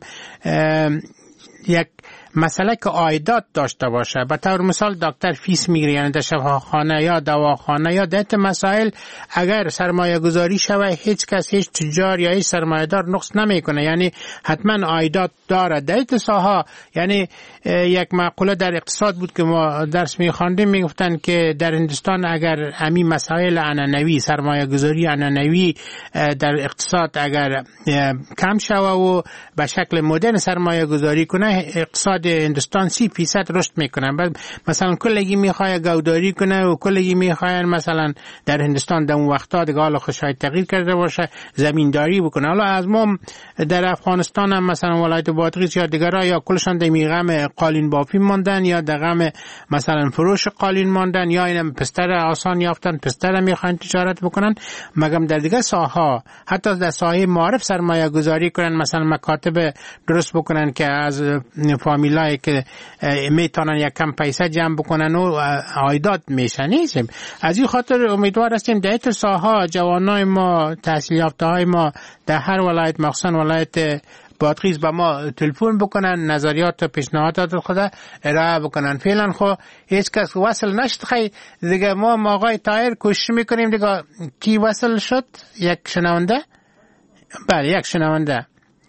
یک مسئله که عایدات داشته باشه. به طور مثال دکتر فیس میگیره، یعنی در شفاخانه یا دواخانه یا دهت مسائل اگر سرمایه گذاری شوه هیچ کس، هیچ تجار یا هیچ سرمایه دار نقص نمیکنه، یعنی حتما عایدات داره. دهت ساها یعنی یک مقوله در اقتصاد بود که ما درس میخواندیم، میگفتن که در هندوستان اگر همین مسائل عنعنوی، سرمایه گذاری عنعنوی در اقتصاد اگر کم شوه و به شکل مدرن سرمایه گذاری کنه، اقتصاد هندوستان سی فیصد رشد میکنه. بعد مثلا کلگی میخواه گوداری کنه و کلگی میخواه مثلا در هندوستان در اون وقتا دیگه حالا خوشای تغییر کرده باشه زمینداری بکنه. حالا از ما در افغانستان هم مثلا ولایت بادغیس یا دیگرها یا کلشان در میغم قالین بافی ماندن یا در غم مثلا فروش قالین ماندن یا اینم پستر آسان یافتن، پستر میخوان تجارت بکنن. مگم در دیگه ساحه، حتی در ساحه معارف سرمایه گذاری کنن، مثلا مکاتب درست بکنن که از فامیلایی که میتونن یک کم پیسه جمع بکنن و عایدات میشن. نیستیم از این خاطر امیدوار هستیم در این ساحه جوانای ما، تحصیل یافته های ما در هر ولایت، مخصوصا ولایت بادغیس به ما تلفن بکنن، نظریات و پیشنهادات خود ارائه بکنن. فعلا خو هیچ کس وصل نشد. خیلی دیگه ما آقای طاهر کوشش میکنیم دیگه. کی وصل شد؟ یک شنونده؟ بله یک شنونده.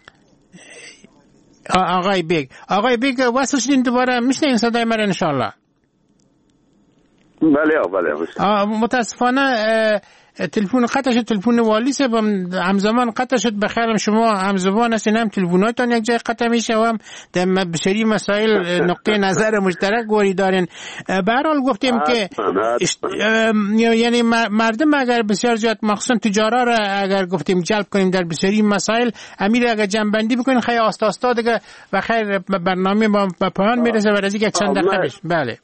آقای بیگ آقای بیگ وصل شدین دوباره میشنین صدای من انشالله؟ بله بله. متاسفانه تلفن قطع شد، تلفن والی صاحب همزمان قطع شد. بخیرم شما همزبان هستین، هم تلفناتون یک جای قطع میشه و هم در بسیاری مسائل نقطه نظر مشترک گوری دارین. به هر حال گفتیم که یعنی مردم اگر بسیار زیاد مخصوصا تجارا را اگر گفتیم جلب کنیم در بسیاری مسائل، امیر اگر جنبندی بکنین خیلی آستا آستا دیگه بخیر برنامه با پایان میرسه و از یک چند دقیقه بش. بله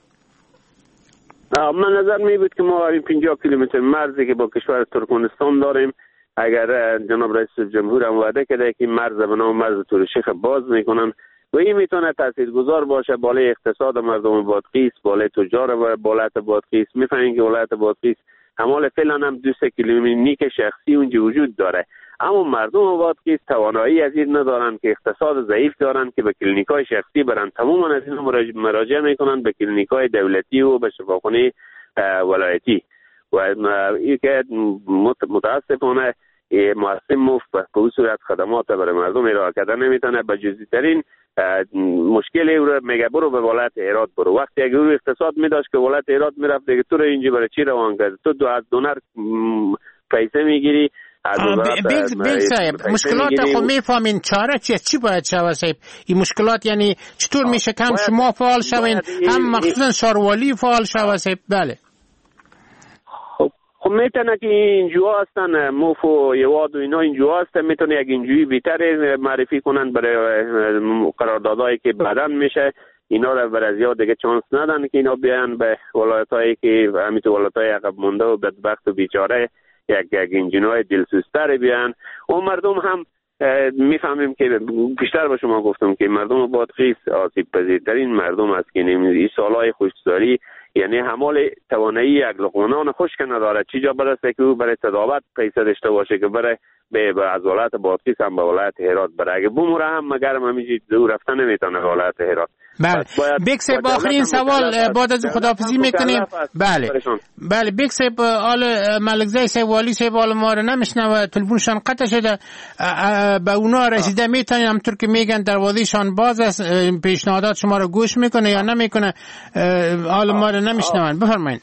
من نظر می بود که ما این پنجاه کیلومتر مرزی که با کشور ترکمنستان داریم، اگر جناب رئیس جمهور هم وعده کرده که مرز به نام مرز تورشیخ باز میکنن و این میتونه تاثیرگذار باشه بالای اقتصاد مردم بادغیس، بالای تجار ولایت بادغیس. میفهمین که ولایت بادغیس همال فعلا هم دو سه کیلومتر نیک شخصی اونجا وجود داره، اما مردم بادغیس توانایی از این ندارن که اقتصاد ضعیف دارن که به کلینیکای شخصی برن، تماما از این مراجعه میکنن به کلینیکای دولتی و به شفاخانه ولایتی و این که متاسفانه مؤسسه مفت به این صورت خدمات برای مردم ارائه کردن نمیتونه. به جزئی ترین مشکل او رو میگه برو به ولایت هرات برو. وقتی اگه او اقتصاد میداشت که ولایت هرات میرفت دیگه تو رو اینجا برای چی روان کرد؟ تو دو از دونر پیسه میگیری. بیگ بیگ صاحب مشکلات خو میفهمین چاره چیه؟ چی باید شود صاحب؟ این مشکلات یعنی چطور میشه که هم شما فعال شوین هم مخصوصا شاروالی فعال شود صاحب؟ بله خب میتونه که اینجا هستن موف و یواد و اینا اینجا هستن، میتونه یک اینجوری بیتر معرفی کنن برای قراردادهایی که بعداً میشه. اینا رو برای زیاد دیگه چانس ندن که اینا بیان به ولایتایی که همینطور ولایتای عقب مونده و بدبخت و بیچاره یک یک انجینای دلسوزتر بیان. و مردم هم میفهمیم که بیشتر به شما گفتم که مردم بادغیس آسیب پذیرترین مردم است که این سالهای خشکسالی یعنی همال توانایی یک لقمه خشک نداره، چی جا برسه که او برای تداوت پیسه داشته باشه که برای به از ولایت بادغیس هم به ولایت هرات بره. اگه بموره هم مگر همیشه دور رفتن نمیتونه ولایت هرات. بله بیگ صاحب آخرین سوال بعد از خداحافظی میکنیم. بله بله بیگ صاحب آل ملکزی صاحب والی صاحب آل ما رو نمیشنوه، تلفنشان قطع شده، به اونا رسیده میتونین همطور که میگن دروازهشان باز است، پیشنهادات شما رو گوش میکنه یا نمیکنه؟ آل ما رو نمیشنون. بفرمایید.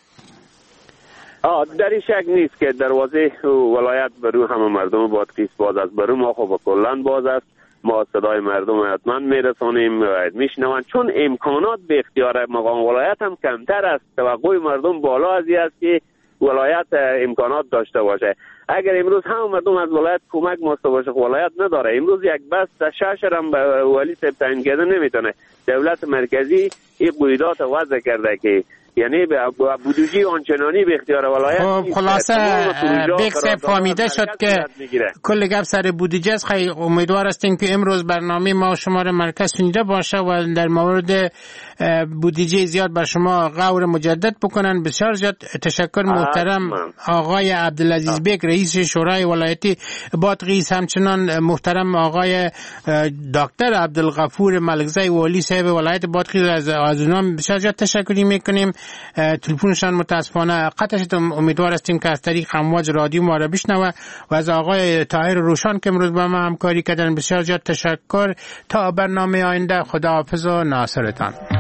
آه در این شک نیست که دروازه ولایت برو همه مردم بادغیس باز است، برو ما خب کلان باز است. ما صدای مردم حتما میرسونیم میشنون، چون امکانات به اختیار مقام ولایت هم کمتر است. توقع مردم بالا از این است که ولایت امکانات داشته باشه. اگر امروز هم مردم از ولایت کمک ماسته باشه، ولایت نداره. امروز یک بس شش هم به ولی صاحب تعیین کرده نمیتونه. دولت مرکزی این قیودات وضع کرده که یعنی به بودجه آنچنانی به اختیار ولایت. خب خلاصه بیگ صاحب فهمیده شد که کل گپ سر بودجه است. خیلی امیدوار هستیم که امروز برنامه ما شما را مرکز شنیده باشه و در مورد بودجه زیاد بر شما غور مجدد بکنن. بسیار زیاد تشکر محترم آقای عبدالعزیز بیگ رئیس شورای ولایتی بادغیس، همچنان محترم آقای دکتر عبدالغفور ملکزی والی صاحب ولایت بادغیس. از اونها بسیار زیاد تشکر میکنیم. تلفنشان متاسفانه قطع شد. امیدوار هستیم که از طریق امواج رادیو ما را بشنوه. و از آقای طاهر روشان که امروز با ما همکاری کردن بسیار زیاد تشکر. تا برنامه آینده خداحافظ و ناصرتان.